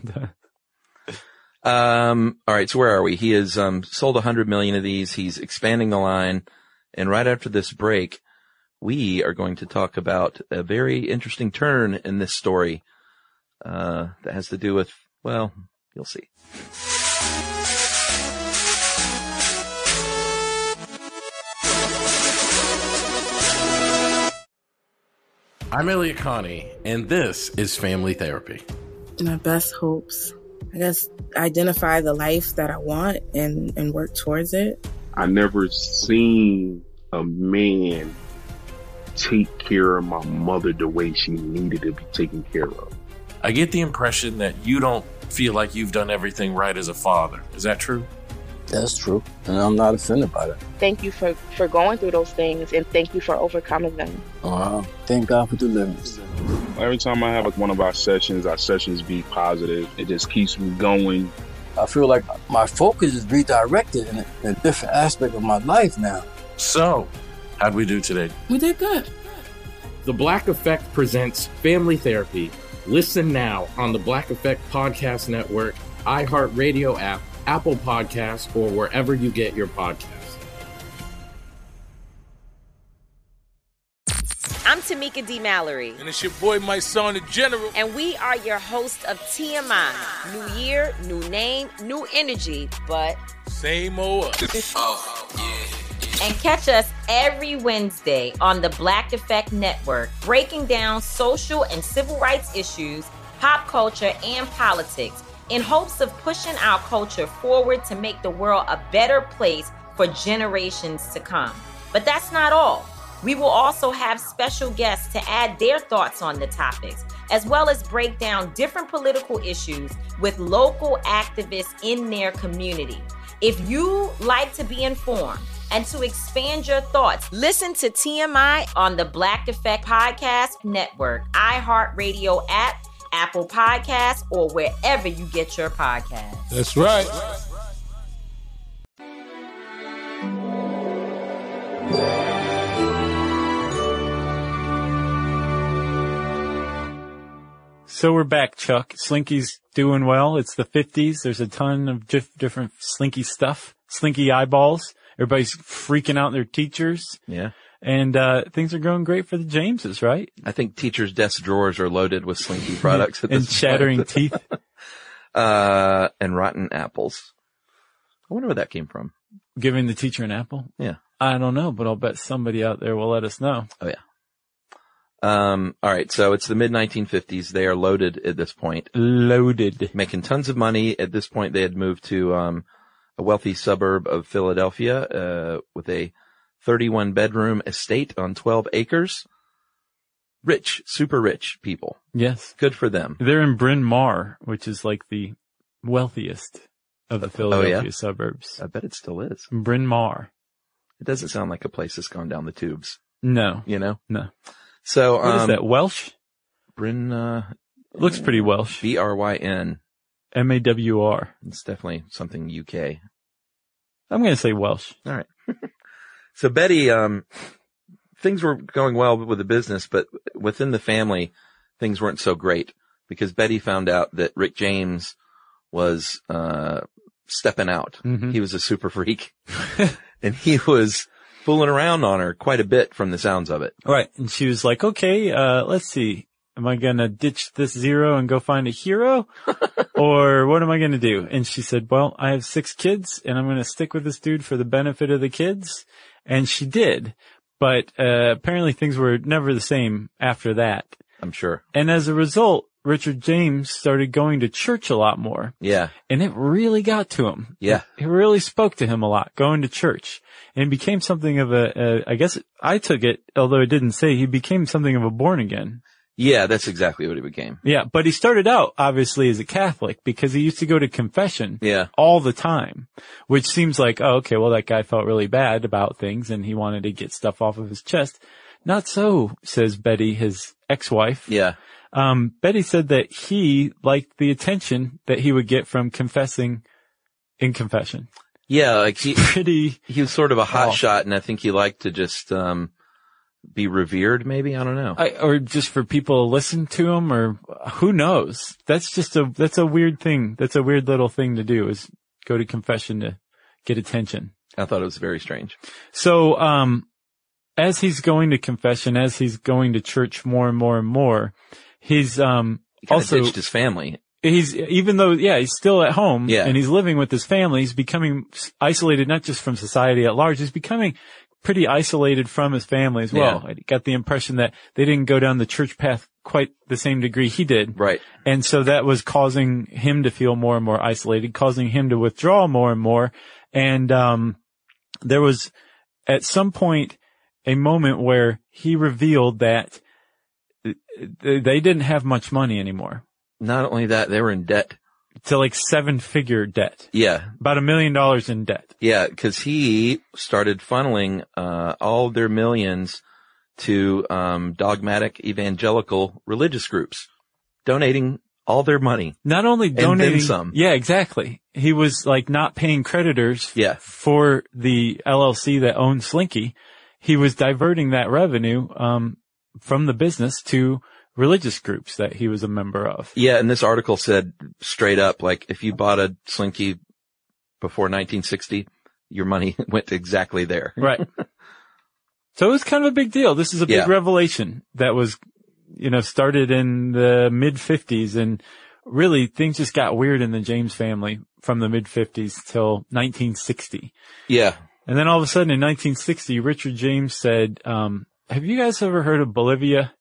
um, all right. So where are we? He has, um, sold a hundred million of these. He's expanding the line. And right after this break, we are going to talk about a very interesting turn in this story, uh, that has to do with, well, you'll see. I'm Elliot Connie, and this is Family Therapy. My best hopes, I guess, identify the life that I want and, and work towards it. I never seen a man take care of my mother the way she needed to be taken care of. I get the impression that you don't feel like you've done everything right as a father. Is that true? That's true, and I'm not offended by that. Thank you for, for going through those things, and thank you for overcoming them. Wow. Thank God for deliverance. Every time I have like one of our sessions, our sessions be positive. It just keeps me going. I feel like my focus is redirected in a, in a different aspect of my life now. So, how'd we do today? We did good. The Black Effect presents Family Therapy. Listen now on the Black Effect Podcast Network, iHeartRadio app, Apple Podcasts, or wherever you get your podcasts. I'm Tamika D. Mallory. And it's your boy, my son, the General. And we are your host of T M I. New year, new name, new energy, but same old us. Oh, yeah. And catch us every Wednesday on the Black Effect Network, breaking down social and civil rights issues, pop culture, and politics in hopes of pushing our culture forward to make the world a better place for generations to come. But that's not all. We will also have special guests to add their thoughts on the topics, as well as break down different political issues with local activists in their community. If you like to be informed and to expand your thoughts, listen to T M I on the Black Effect Podcast Network, iHeartRadio app, Apple Podcasts, or wherever you get your podcasts. That's right. So we're back, Chuck. Slinky's doing well. It's the fifties. There's a ton of diff- different Slinky stuff. Slinky eyeballs. Everybody's freaking out their teachers. Yeah. And uh things are going great for the Jameses, right? I think teachers' desk drawers are loaded with Slinky products at and this chattering point. teeth. Uh, and rotten apples. I wonder where that came from. Giving the teacher an apple? Yeah. I don't know, but I'll bet somebody out there will let us know. Oh, yeah. Um, all right. So it's the mid nineteen fifties. They are loaded at this point. Loaded. Making tons of money. At this point, they had moved to, um, a wealthy suburb of Philadelphia, uh, with a thirty-one bedroom estate on twelve acres. Rich, super rich people. Yes. Good for them. They're in Bryn Mawr, which is like the wealthiest of the Philadelphia oh, yeah? suburbs. I bet it still is. Bryn Mawr. It doesn't sound like a place that's gone down the tubes. No. You know? No. So, what um, is that? Welsh? Bryn, uh, looks pretty Welsh. B R Y N. M A W R. It's definitely something U K. I'm going to say Welsh. All right. So Betty, um, things were going well with the business, but within the family, things weren't so great because Betty found out that Rick James was, uh, stepping out. Mm-hmm. He was a super freak and he was fooling around on her quite a bit from the sounds of it. Right. And she was like, okay, uh, let's see. Am I going to ditch this zero and go find a hero? Or what am I going to do? And she said, well, I have six kids and I'm going to stick with this dude for the benefit of the kids. And she did. But, uh, apparently things were never the same after that. I'm sure. And as a result, Richard James started going to church a lot more. Yeah. And it really got to him. Yeah. It really spoke to him a lot, going to church. And it became something of a, a, I guess I took it, although it didn't say, he became something of a born again. Yeah, that's exactly what he became. Yeah, but he started out, obviously, as a Catholic because he used to go to confession yeah. all the time, which seems like, oh, okay, well, that guy felt really bad about things and he wanted to get stuff off of his chest. Not so, says Betty, his ex-wife. Yeah. Um, Betty said that he liked the attention that he would get from confessing in confession. Yeah, like he, pretty, he was sort of a hot oh. shot, and I think he liked to just, um, be revered, maybe? I don't know. I, or just for people to listen to him, or who knows? That's just a, that's a weird thing. That's a weird little thing to do, is go to confession to get attention. I thought it was very strange. So, um, as he's going to confession, as he's going to church more and more and more, he's, um, he also ditched his family. He's, even though, yeah, he's still at home yeah. and he's living with his family, he's becoming isolated, not just from society at large, he's becoming pretty isolated from his family as well. Yeah. I got the impression that they didn't go down the church path quite the same degree he did. Right. And so that was causing him to feel more and more isolated, causing him to withdraw more and more. And, um, there was at some point a moment where he revealed that they didn't have much money anymore. Not only that, they were in debt. To like seven figure debt. Yeah. About a million dollars in debt. Yeah, because he started funneling uh all of their millions to um dogmatic evangelical religious groups, donating all their money. Not only donating and then some. Yeah, exactly. He was like not paying creditors yeah. for the L L C that owned Slinky. He was diverting that revenue um from the business to religious groups that he was a member of. Yeah, and this article said straight up, like if you bought a Slinky before nineteen sixty, your money went exactly there. Right. So it was kind of a big deal. This is a big Yeah. revelation that was, you know, started in the mid fifties, and really things just got weird in the James family from the mid fifties till nineteen sixty. Yeah. And then all of a sudden in nineteen sixty, Richard James said, um, have you guys ever heard of Bolivia?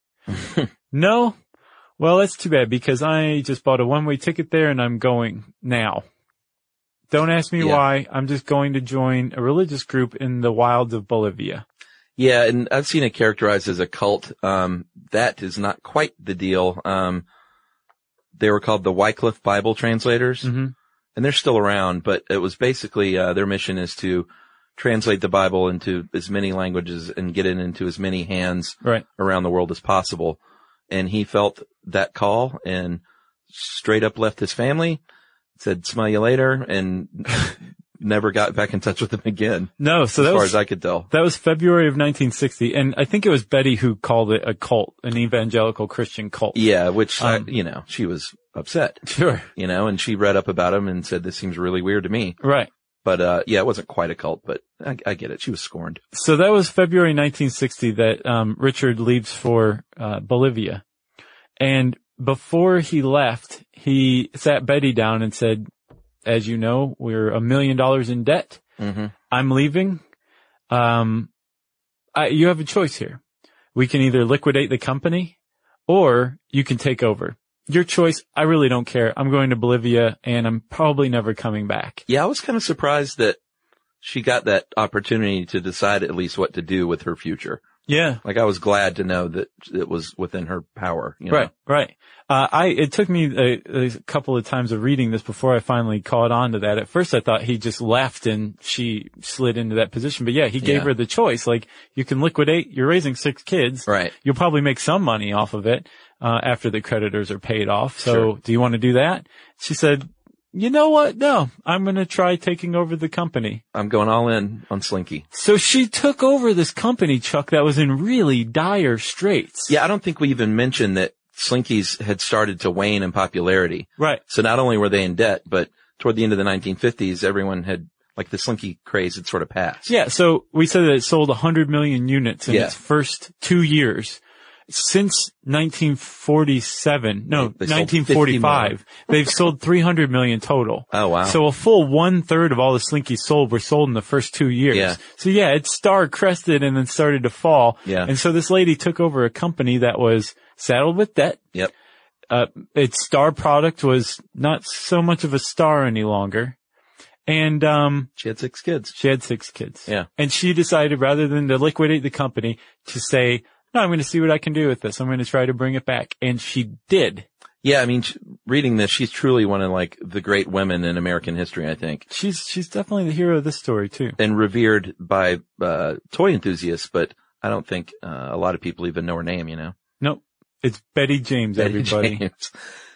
No? Well, that's too bad because I just bought a one-way ticket there and I'm going now. Don't ask me Yeah. why. I'm just going to join a religious group in the wilds of Bolivia. Yeah, and I've seen it characterized as a cult. Um, that is not quite the deal. Um, they were called the Wycliffe Bible Translators, Mm-hmm. and they're still around, but it was basically, uh, their mission is to translate the Bible into as many languages and get it into as many hands Right. around the world as possible. And he felt that call and straight up left his family, said, smell you later, and never got back in touch with them again. No, so as that far was, as I could tell. That was February of nineteen sixty, and I think it was Betty who called it a cult, an evangelical Christian cult. Yeah, which, Um, I, you know, she was upset. Sure. You know, and she read up about him and said, this seems really weird to me. Right. But, uh, yeah, it wasn't quite a cult, but I, I get it. She was scorned. So that was February nineteen sixty that um Richard leaves for uh Bolivia. And before he left, he sat Betty down and said, as you know, we're a million dollars in debt. Mm-hmm. I'm leaving. Um, I, you have a choice here. We can either liquidate the company or you can take over. Your choice. I really don't care. I'm going to Bolivia and I'm probably never coming back. Yeah, I was kind of surprised that she got that opportunity to decide at least what to do with her future. Yeah. Like I was glad to know that it was within her power. You know? Right, right. Uh, I, it took me a, a couple of times of reading this before I finally caught on to that. At first I thought he just left and she slid into that position. But yeah, he gave Yeah. her the choice. Like, you can liquidate, you're raising six kids. Right. You'll probably make some money off of it, uh, after the creditors are paid off. So Sure. do you want to do that? She said, you know what? No, I'm going to try taking over the company. I'm going all in on Slinky. So she took over this company, Chuck, that was in really dire straits. Yeah, I don't think we even mentioned that Slinkies had started to wane in popularity. Right. So not only were they in debt, but toward the end of the nineteen fifties, everyone had, like the Slinky craze had sort of passed. Yeah, so we said that it sold one hundred million units in Yeah. its first two years. Since nineteen forty-seven, no, They sold nineteen forty-five, fifty they've sold three hundred million total. Oh, wow. So a full one third of all the Slinkies sold were sold in the first two years. Yeah. So yeah, it star crested and then started to fall. Yeah. And so this lady took over a company that was saddled with debt. Yep. Uh, its star product was not so much of a star any longer. And, um, She had six kids. She had six kids. Yeah. And she decided rather than to liquidate the company to say, no, I'm going to see what I can do with this. I'm going to try to bring it back. And she did. Yeah, I mean, sh- reading this, she's truly one of like the great women in American history, I think. She's, she's definitely the hero of this story too. And revered by, uh, toy enthusiasts, but I don't think, uh, a lot of people even know her name, you know? Nope. It's Betty James, Betty everybody. James.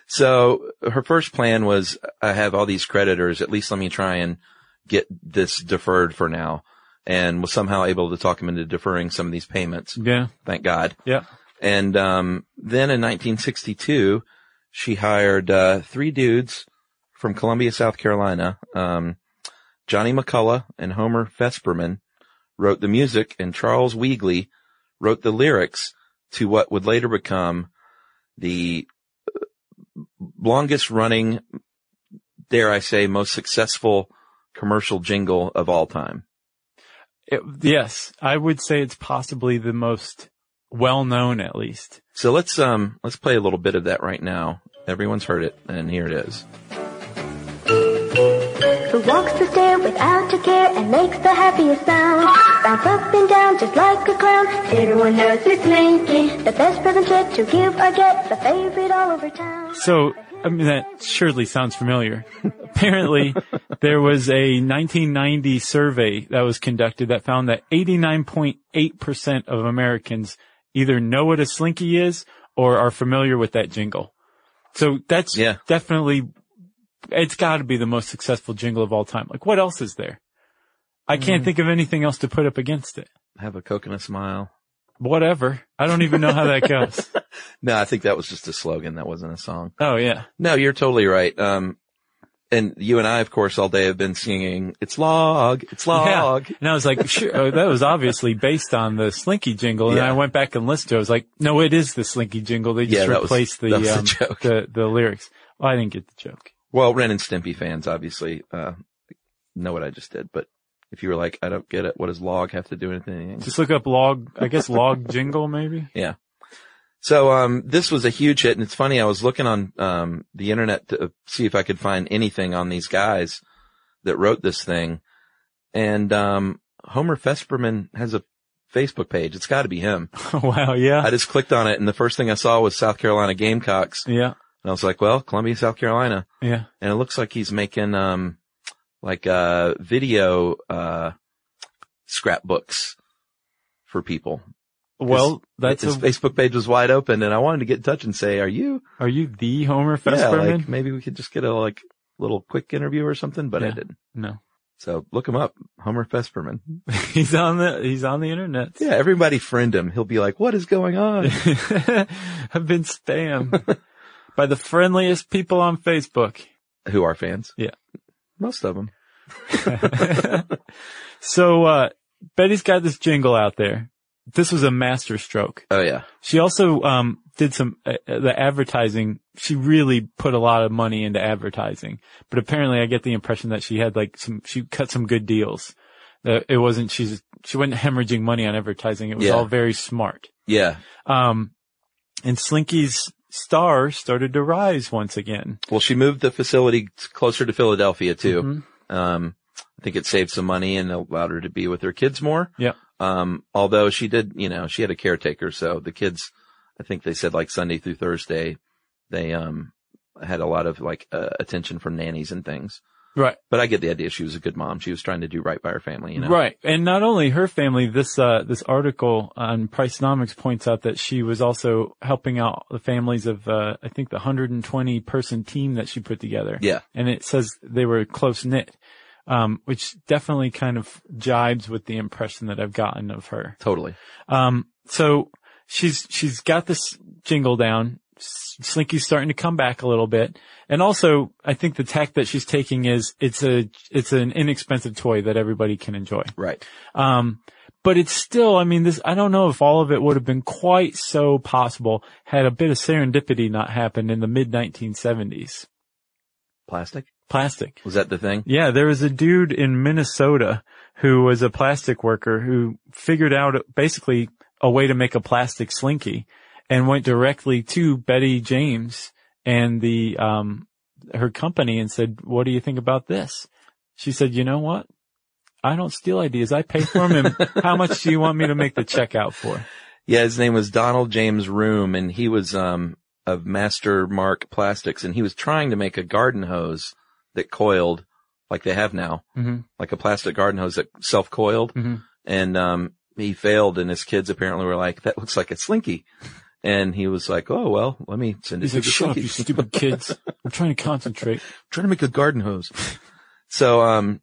So her first plan was, I have all these creditors, at least let me try and get this deferred for now. And was somehow able to talk him into deferring some of these payments. Yeah. Thank God. Yeah. And, um, then in nineteen sixty-two, she hired, uh, three dudes from Columbia, South Carolina. Um, Johnny McCullough and Homer Vesperman wrote the music, and Charles Weagley wrote the lyrics to what would later become the longest running, dare I say, most successful commercial jingle of all time. It, yes, I would say it's possibly the most well-known, at least. So let's, um, let's play a little bit of that right now. Everyone's heard it, and here it is. Who walks the stair without a care and makes the happiest sound? Bounce up and down just like a clown. Everyone knows it's Slinky, the best present yet to give or get, the favorite all over town. So, I mean, that surely sounds familiar. Apparently, there was a nineteen ninety survey that was conducted that found that eighty-nine point eight percent of Americans either know what a Slinky is or are familiar with that jingle. So that's yeah. definitely, it's got to be the most successful jingle of all time. Like, what else is there? I can't Mm. think of anything else to put up against it. Have a coconut smile. Whatever. I don't even know how that goes. No, I think that was just a slogan. That wasn't a song. Oh, yeah. No, you're totally right. Um, and you and I, of course, all day have been singing, it's log, it's log. Yeah. And I was like, sure, oh, that was obviously based on the Slinky jingle. And Yeah. I went back and listened to it. I was like, no, it is the Slinky jingle. They just Yeah, that was- replaced the, that was the um, joke. the, the lyrics. Well, I didn't get the joke. Well, Ren and Stimpy fans obviously, uh, know what I just did, but if you were like, I don't get it, what does log have to do with anything? Just look up log, I guess log jingle maybe. Yeah. So, um, this was a huge hit, and it's funny, I was looking on, um, the internet to see if I could find anything on these guys that wrote this thing. And, um, Homer Fesperman has a Facebook page. It's gotta be him. Wow. Yeah. I just clicked on it, and the first thing I saw was South Carolina Gamecocks. Yeah. And I was like, well, Columbia, South Carolina. Yeah. And it looks like he's making, um, like, uh, video, uh, scrapbooks for people. Well, that's his a, Facebook page was wide open, and I wanted to get in touch and say, are you, are you the Homer yeah, Fesperman? like maybe we could just get a like little quick interview or something, but I Yeah. didn't. No. So look him up, Homer Fesperman. He's on the, he's on the internet. Yeah, everybody friend him. He'll be like, what is going on? I've been spammed by the friendliest people on Facebook. Who are fans? Yeah. Most of them. So, uh, Betty's got this jingle out there. This was a master stroke. Oh yeah. She also, um, did some, uh, the advertising. She really put a lot of money into advertising, but apparently I get the impression that she had like some, she cut some good deals. Uh, it wasn't, she's, she wasn't hemorrhaging money on advertising. It was Yeah. all very smart. Yeah. Um, and Slinky's star started to rise once again. Well, she moved the facility closer to Philadelphia too. Mhm. Um, I think it saved some money and allowed her to be with her kids more. Yeah. Um, although she did, you know, she had a caretaker. So the kids, I think they said like Sunday through Thursday, they, um, had a lot of like, uh, attention from nannies and things. Right. But I get the idea. She was a good mom. She was trying to do right by her family, you know? Right. And not only her family, this, uh, this article on Pricenomics points out that she was also helping out the families of, uh, I think the one hundred twenty person team that she put together. Yeah. And it says they were close knit, um, which definitely kind of jibes with the impression that I've gotten of her. Totally. Um, so she's, she's got this jingle down. Slinky's starting to come back a little bit. And also, I think the tack that she's taking is it's a, it's an inexpensive toy that everybody can enjoy. Right. Um, but it's still, I mean, this, I don't know if all of it would have been quite so possible had a bit of serendipity not happened in the mid nineteen seventies. Plastic? Plastic. Was that the thing? Yeah, there was a dude in Minnesota who was a plastic worker who figured out basically a way to make a plastic Slinky and went directly to Betty James and the, um, her company and said, what do you think about this? She said, you know what? I don't steal ideas. I pay for them. And how much do you want me to make the check out for? Yeah, his name was Donald James Room, and he was, um, of Master Mark Plastics, and he was trying to make a garden hose that coiled like they have now, mm-hmm. like a plastic garden hose that self-coiled. Mm-hmm. And, um, he failed, and his kids apparently were like, that looks like a Slinky. And he was like, oh, well, let me send it He's to like, the shut up, Slinky. you stupid kids. I'm trying to concentrate. I'm trying to make a garden hose. So, um,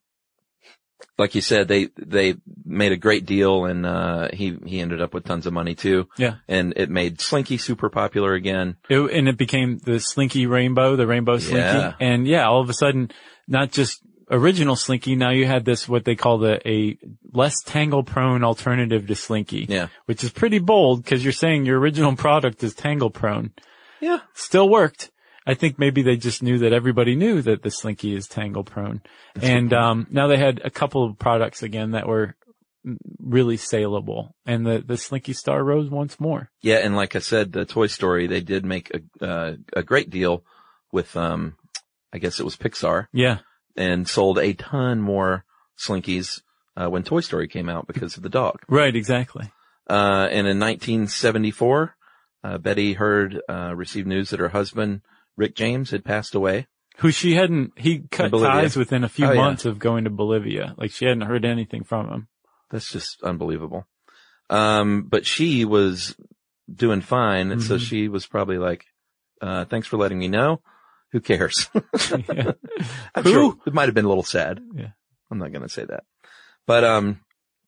like you said, they, they made a great deal, and, uh, he, he ended up with tons of money too. Yeah. And it made Slinky super popular again. It, and it became the Slinky Rainbow, the Rainbow Slinky. Yeah. And yeah, all of a sudden, not just original Slinky, now you had this, what they call the, a less tangle prone alternative to Slinky. Yeah. Which is pretty bold because you're saying your original product is tangle prone. Yeah. Still worked. I think maybe they just knew that everybody knew that the Slinky is tangle prone. That's and, um, now they had a couple of products again that were really saleable, and the, the Slinky star rose once more. Yeah. And like I said, the Toy Story, they did make a, uh, a great deal with, um, I guess it was Pixar. Yeah. And sold a ton more Slinkies, uh, when Toy Story came out because of the dog. Right. Exactly. Uh, and in nineteen seventy-four, uh, Betty Heard, uh, received news that her husband, Rick James, had passed away. Who she hadn't, he cut ties within a few oh, months yeah. of going to Bolivia. Like she hadn't heard anything from him. That's just unbelievable. Um, but she was doing fine. And Mm-hmm. so she was probably like, uh, thanks for letting me know. Who cares? Yeah. I'm Who? sure it might have been a little sad. Yeah. I'm not going to say that, but, um,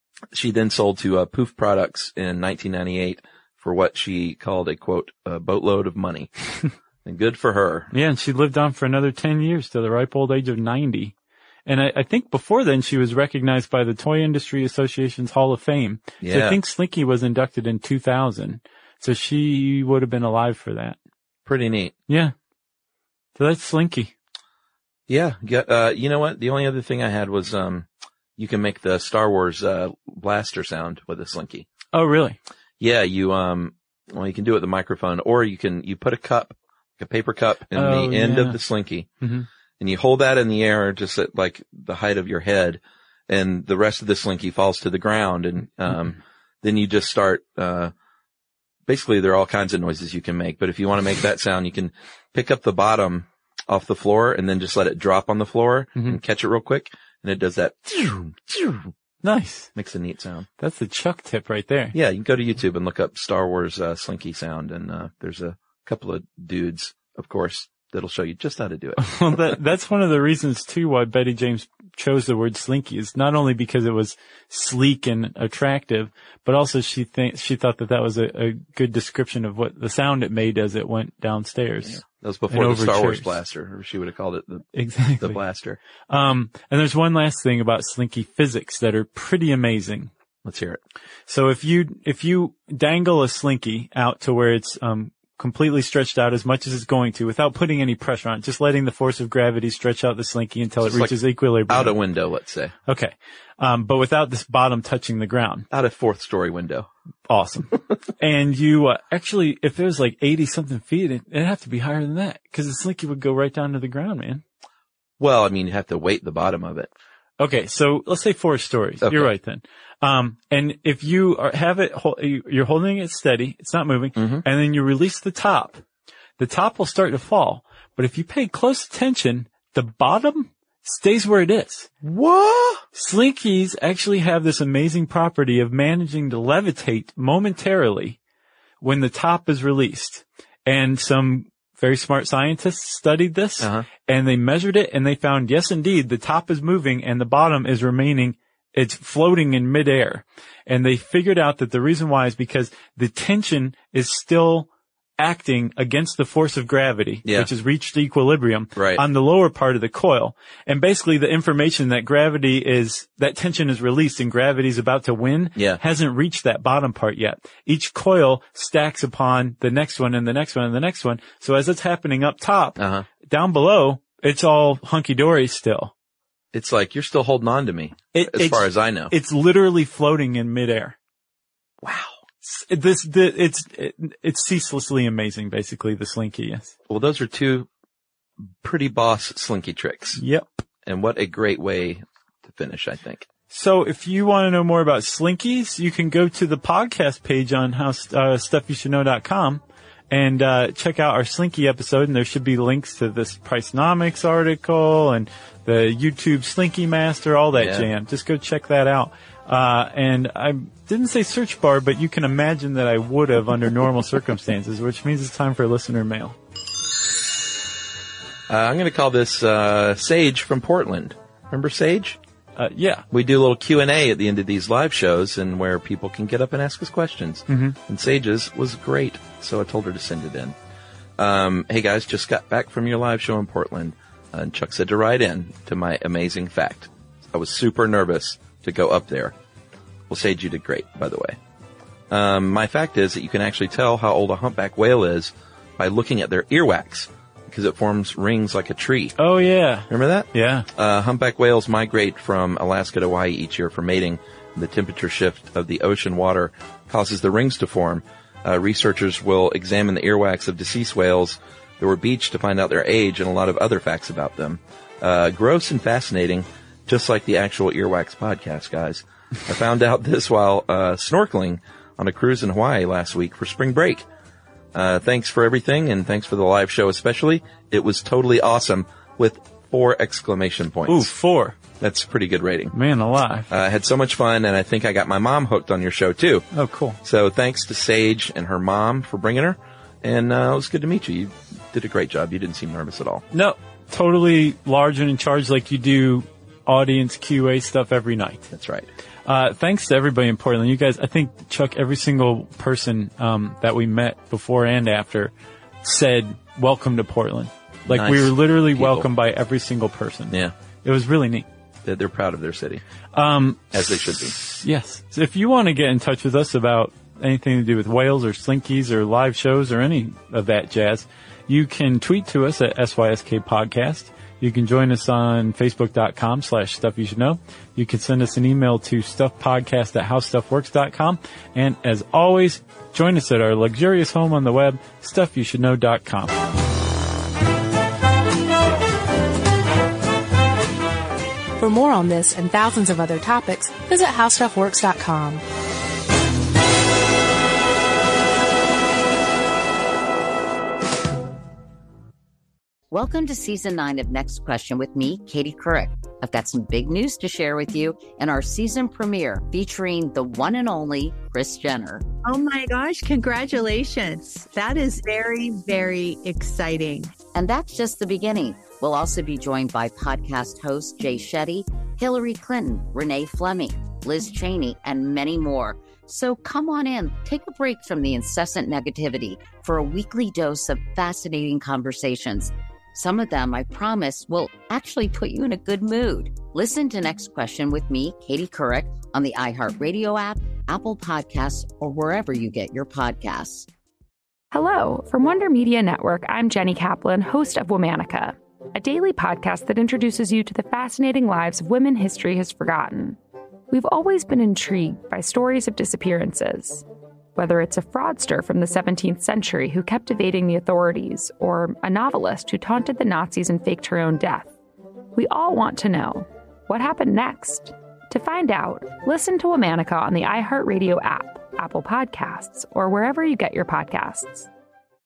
She then sold to uh, Poof Products in nineteen ninety-eight for what she called a, quote, a boatload of money. And good for her. Yeah, and she lived on for another ten years to the ripe old age of ninety. And I, I think before then she was recognized by the Toy Industry Association's Hall of Fame. Yeah. So I think Slinky was inducted in two thousand. So she would have been alive for that. Pretty neat. Yeah. So that's Slinky. Yeah. yeah uh, you know what? The only other thing I had was, um, you can make the Star Wars, uh, blaster sound with a Slinky. Oh, really? Yeah. You, um, well, you can do it with the microphone, or you can, you put a cup, like a paper cup in Oh, the end yeah. of the Slinky. Mm-hmm. And you hold that in the air just at like the height of your head, and the rest of the Slinky falls to the ground. And, um, mm-hmm. then you just start, uh, basically there are all kinds of noises you can make, but if you want to make that sound, you can pick up the bottom off the floor and then just let it drop on the floor mm-hmm. and catch it real quick. And it does that. Nice. Makes a neat sound. That's the Chuck tip right there. Yeah. You can go to YouTube and look up Star Wars, uh, Slinky sound. And, uh, there's a couple of dudes, of course, that'll show you just how to do it. Well, that, that's one of the reasons too why Betty James chose the word Slinky, is not only because it was sleek and attractive, but also she thinks, she thought that that was a, a good description of what the sound it made as it went downstairs. Yeah. That was before the Star Wars blaster, or she would have called it the, exactly. the blaster. Um, and there's one last thing about Slinky physics that are pretty amazing. Let's hear it. So if you, if you dangle a Slinky out to where it's, um, completely stretched out as much as it's going to without putting any pressure on it, just letting the force of gravity stretch out the Slinky until Just it reaches like equilibrium. Out a window, let's say. Okay. Um, but without this bottom touching the ground. Out a fourth story window. Awesome. And you, uh, actually, if it was like eighty something feet, it, it'd have to be higher than that, because the Slinky would go right down to the ground, man. Well, I mean, you have to weight the bottom of it. Okay. So let's say four stories. Okay. You're right then. Um, and if you are, have it, you're holding it steady, it's not moving, mm-hmm. and then you release the top. The top will start to fall, but if you pay close attention, the bottom stays where it is. What? Slinkies actually have this amazing property of managing to levitate momentarily when the top is released. And some very smart scientists studied this, uh-huh. and they measured it, and they found, yes, indeed, the top is moving and the bottom is remaining, it's floating in midair. And they figured out that the reason why is because the tension is still acting against the force of gravity, yeah. which has reached equilibrium right. on the lower part of the coil. And basically the information that gravity is, that tension is released and gravity is about to win yeah. hasn't reached that bottom part yet. Each coil stacks upon the next one and the next one and the next one. So as it's happening up top, uh-huh. down below, it's all hunky-dory still. It's like you're still holding on to me, it, as far as I know. It's literally floating in midair. Wow. This, the, it's, it, it's ceaselessly amazing, basically, the Slinky, yes. Well, those are two pretty boss Slinky tricks. Yep. And what a great way to finish, I think. So if you want to know more about Slinkies, you can go to the podcast page on how, uh, stuff you should know dot com and, uh, check out our Slinky episode, and there should be links to this Pricenomics article and the YouTube Slinky Master, all that yeah. jam. Just go check that out. Uh, and I didn't say search bar, but you can imagine that I would have under normal circumstances, which means it's time for listener mail. Uh, I'm going to call this, uh, Sage from Portland. Remember Sage? Uh, yeah. We do a little Q and A at the end of these live shows, and where people can get up and ask us questions. Mm-hmm. And Sage's was great, so I told her to send it in. Um, hey guys, just got back from your live show in Portland, uh, and Chuck said to write in to my amazing fact. I was super nervous to go up there. Well, Sage, you did great, by the way. Um, my fact is that you can actually tell how old a humpback whale is by looking at their earwax, because it forms rings like a tree. Oh, yeah. Remember that? Yeah. Uh, humpback whales migrate from Alaska to Hawaii each year for mating. The temperature shift of the ocean water causes the rings to form. Uh, researchers will examine the earwax of deceased whales that were beached to find out their age and a lot of other facts about them. Uh, gross and fascinating, just like the actual Earwax podcast, guys. I found out this while uh, snorkeling on a cruise in Hawaii last week for spring break. Uh, thanks for everything, and thanks for the live show especially. It was totally awesome, with four exclamation points. Ooh, four. That's a pretty good rating. Man alive. Uh, I had so much fun, and I think I got my mom hooked on your show, too. Oh, cool. So thanks to Sage and her mom for bringing her, and uh, it was good to meet you. You did a great job. You didn't seem nervous at all. No, totally large and in charge, like you do audience Q A stuff every night. That's right. Uh, thanks to everybody in Portland. You guys, I think, Chuck, every single person um, that we met before and after said, welcome to Portland. Like, Nice we were literally people. welcomed by every single person. Yeah. It was really neat. They're, they're proud of their city. Um, As they should be. Yes. So if you want to get in touch with us about anything to do with whales or slinkies or live shows or any of that jazz, you can tweet to us at S Y S K Podcast. You can join us on Facebook.com slash Stuff You Should Know. You can send us an email to stuffpodcast at howstuffworks dot com. And as always, join us at our luxurious home on the web, stuff you should know dot com. For more on this and thousands of other topics, visit how stuff works dot com. Welcome to season nine of Next Question with me, Katie Couric. I've got some big news to share with you in our season premiere featuring the one and only Kris Jenner. Oh my gosh, congratulations. That is very, very exciting. And that's just the beginning. We'll also be joined by podcast host Jay Shetty, Hillary Clinton, Renee Fleming, Liz Cheney, and many more. So come on in, take a break from the incessant negativity for a weekly dose of fascinating conversations. Some of them, I promise, will actually put you in a good mood. Listen to Next Question with me, Katie Couric, on the iHeartRadio app, Apple Podcasts, or wherever you get your podcasts. Hello. From Wonder Media Network, I'm Jenny Kaplan, host of Womanica, a daily podcast that introduces you to the fascinating lives of women history has forgotten. We've always been intrigued by stories of disappearances. Whether it's a fraudster from the seventeenth century who kept evading the authorities, or a novelist who taunted the Nazis and faked her own death, we all want to know, what happened next? To find out, listen to Womanica on the iHeartRadio app, Apple Podcasts, or wherever you get your podcasts.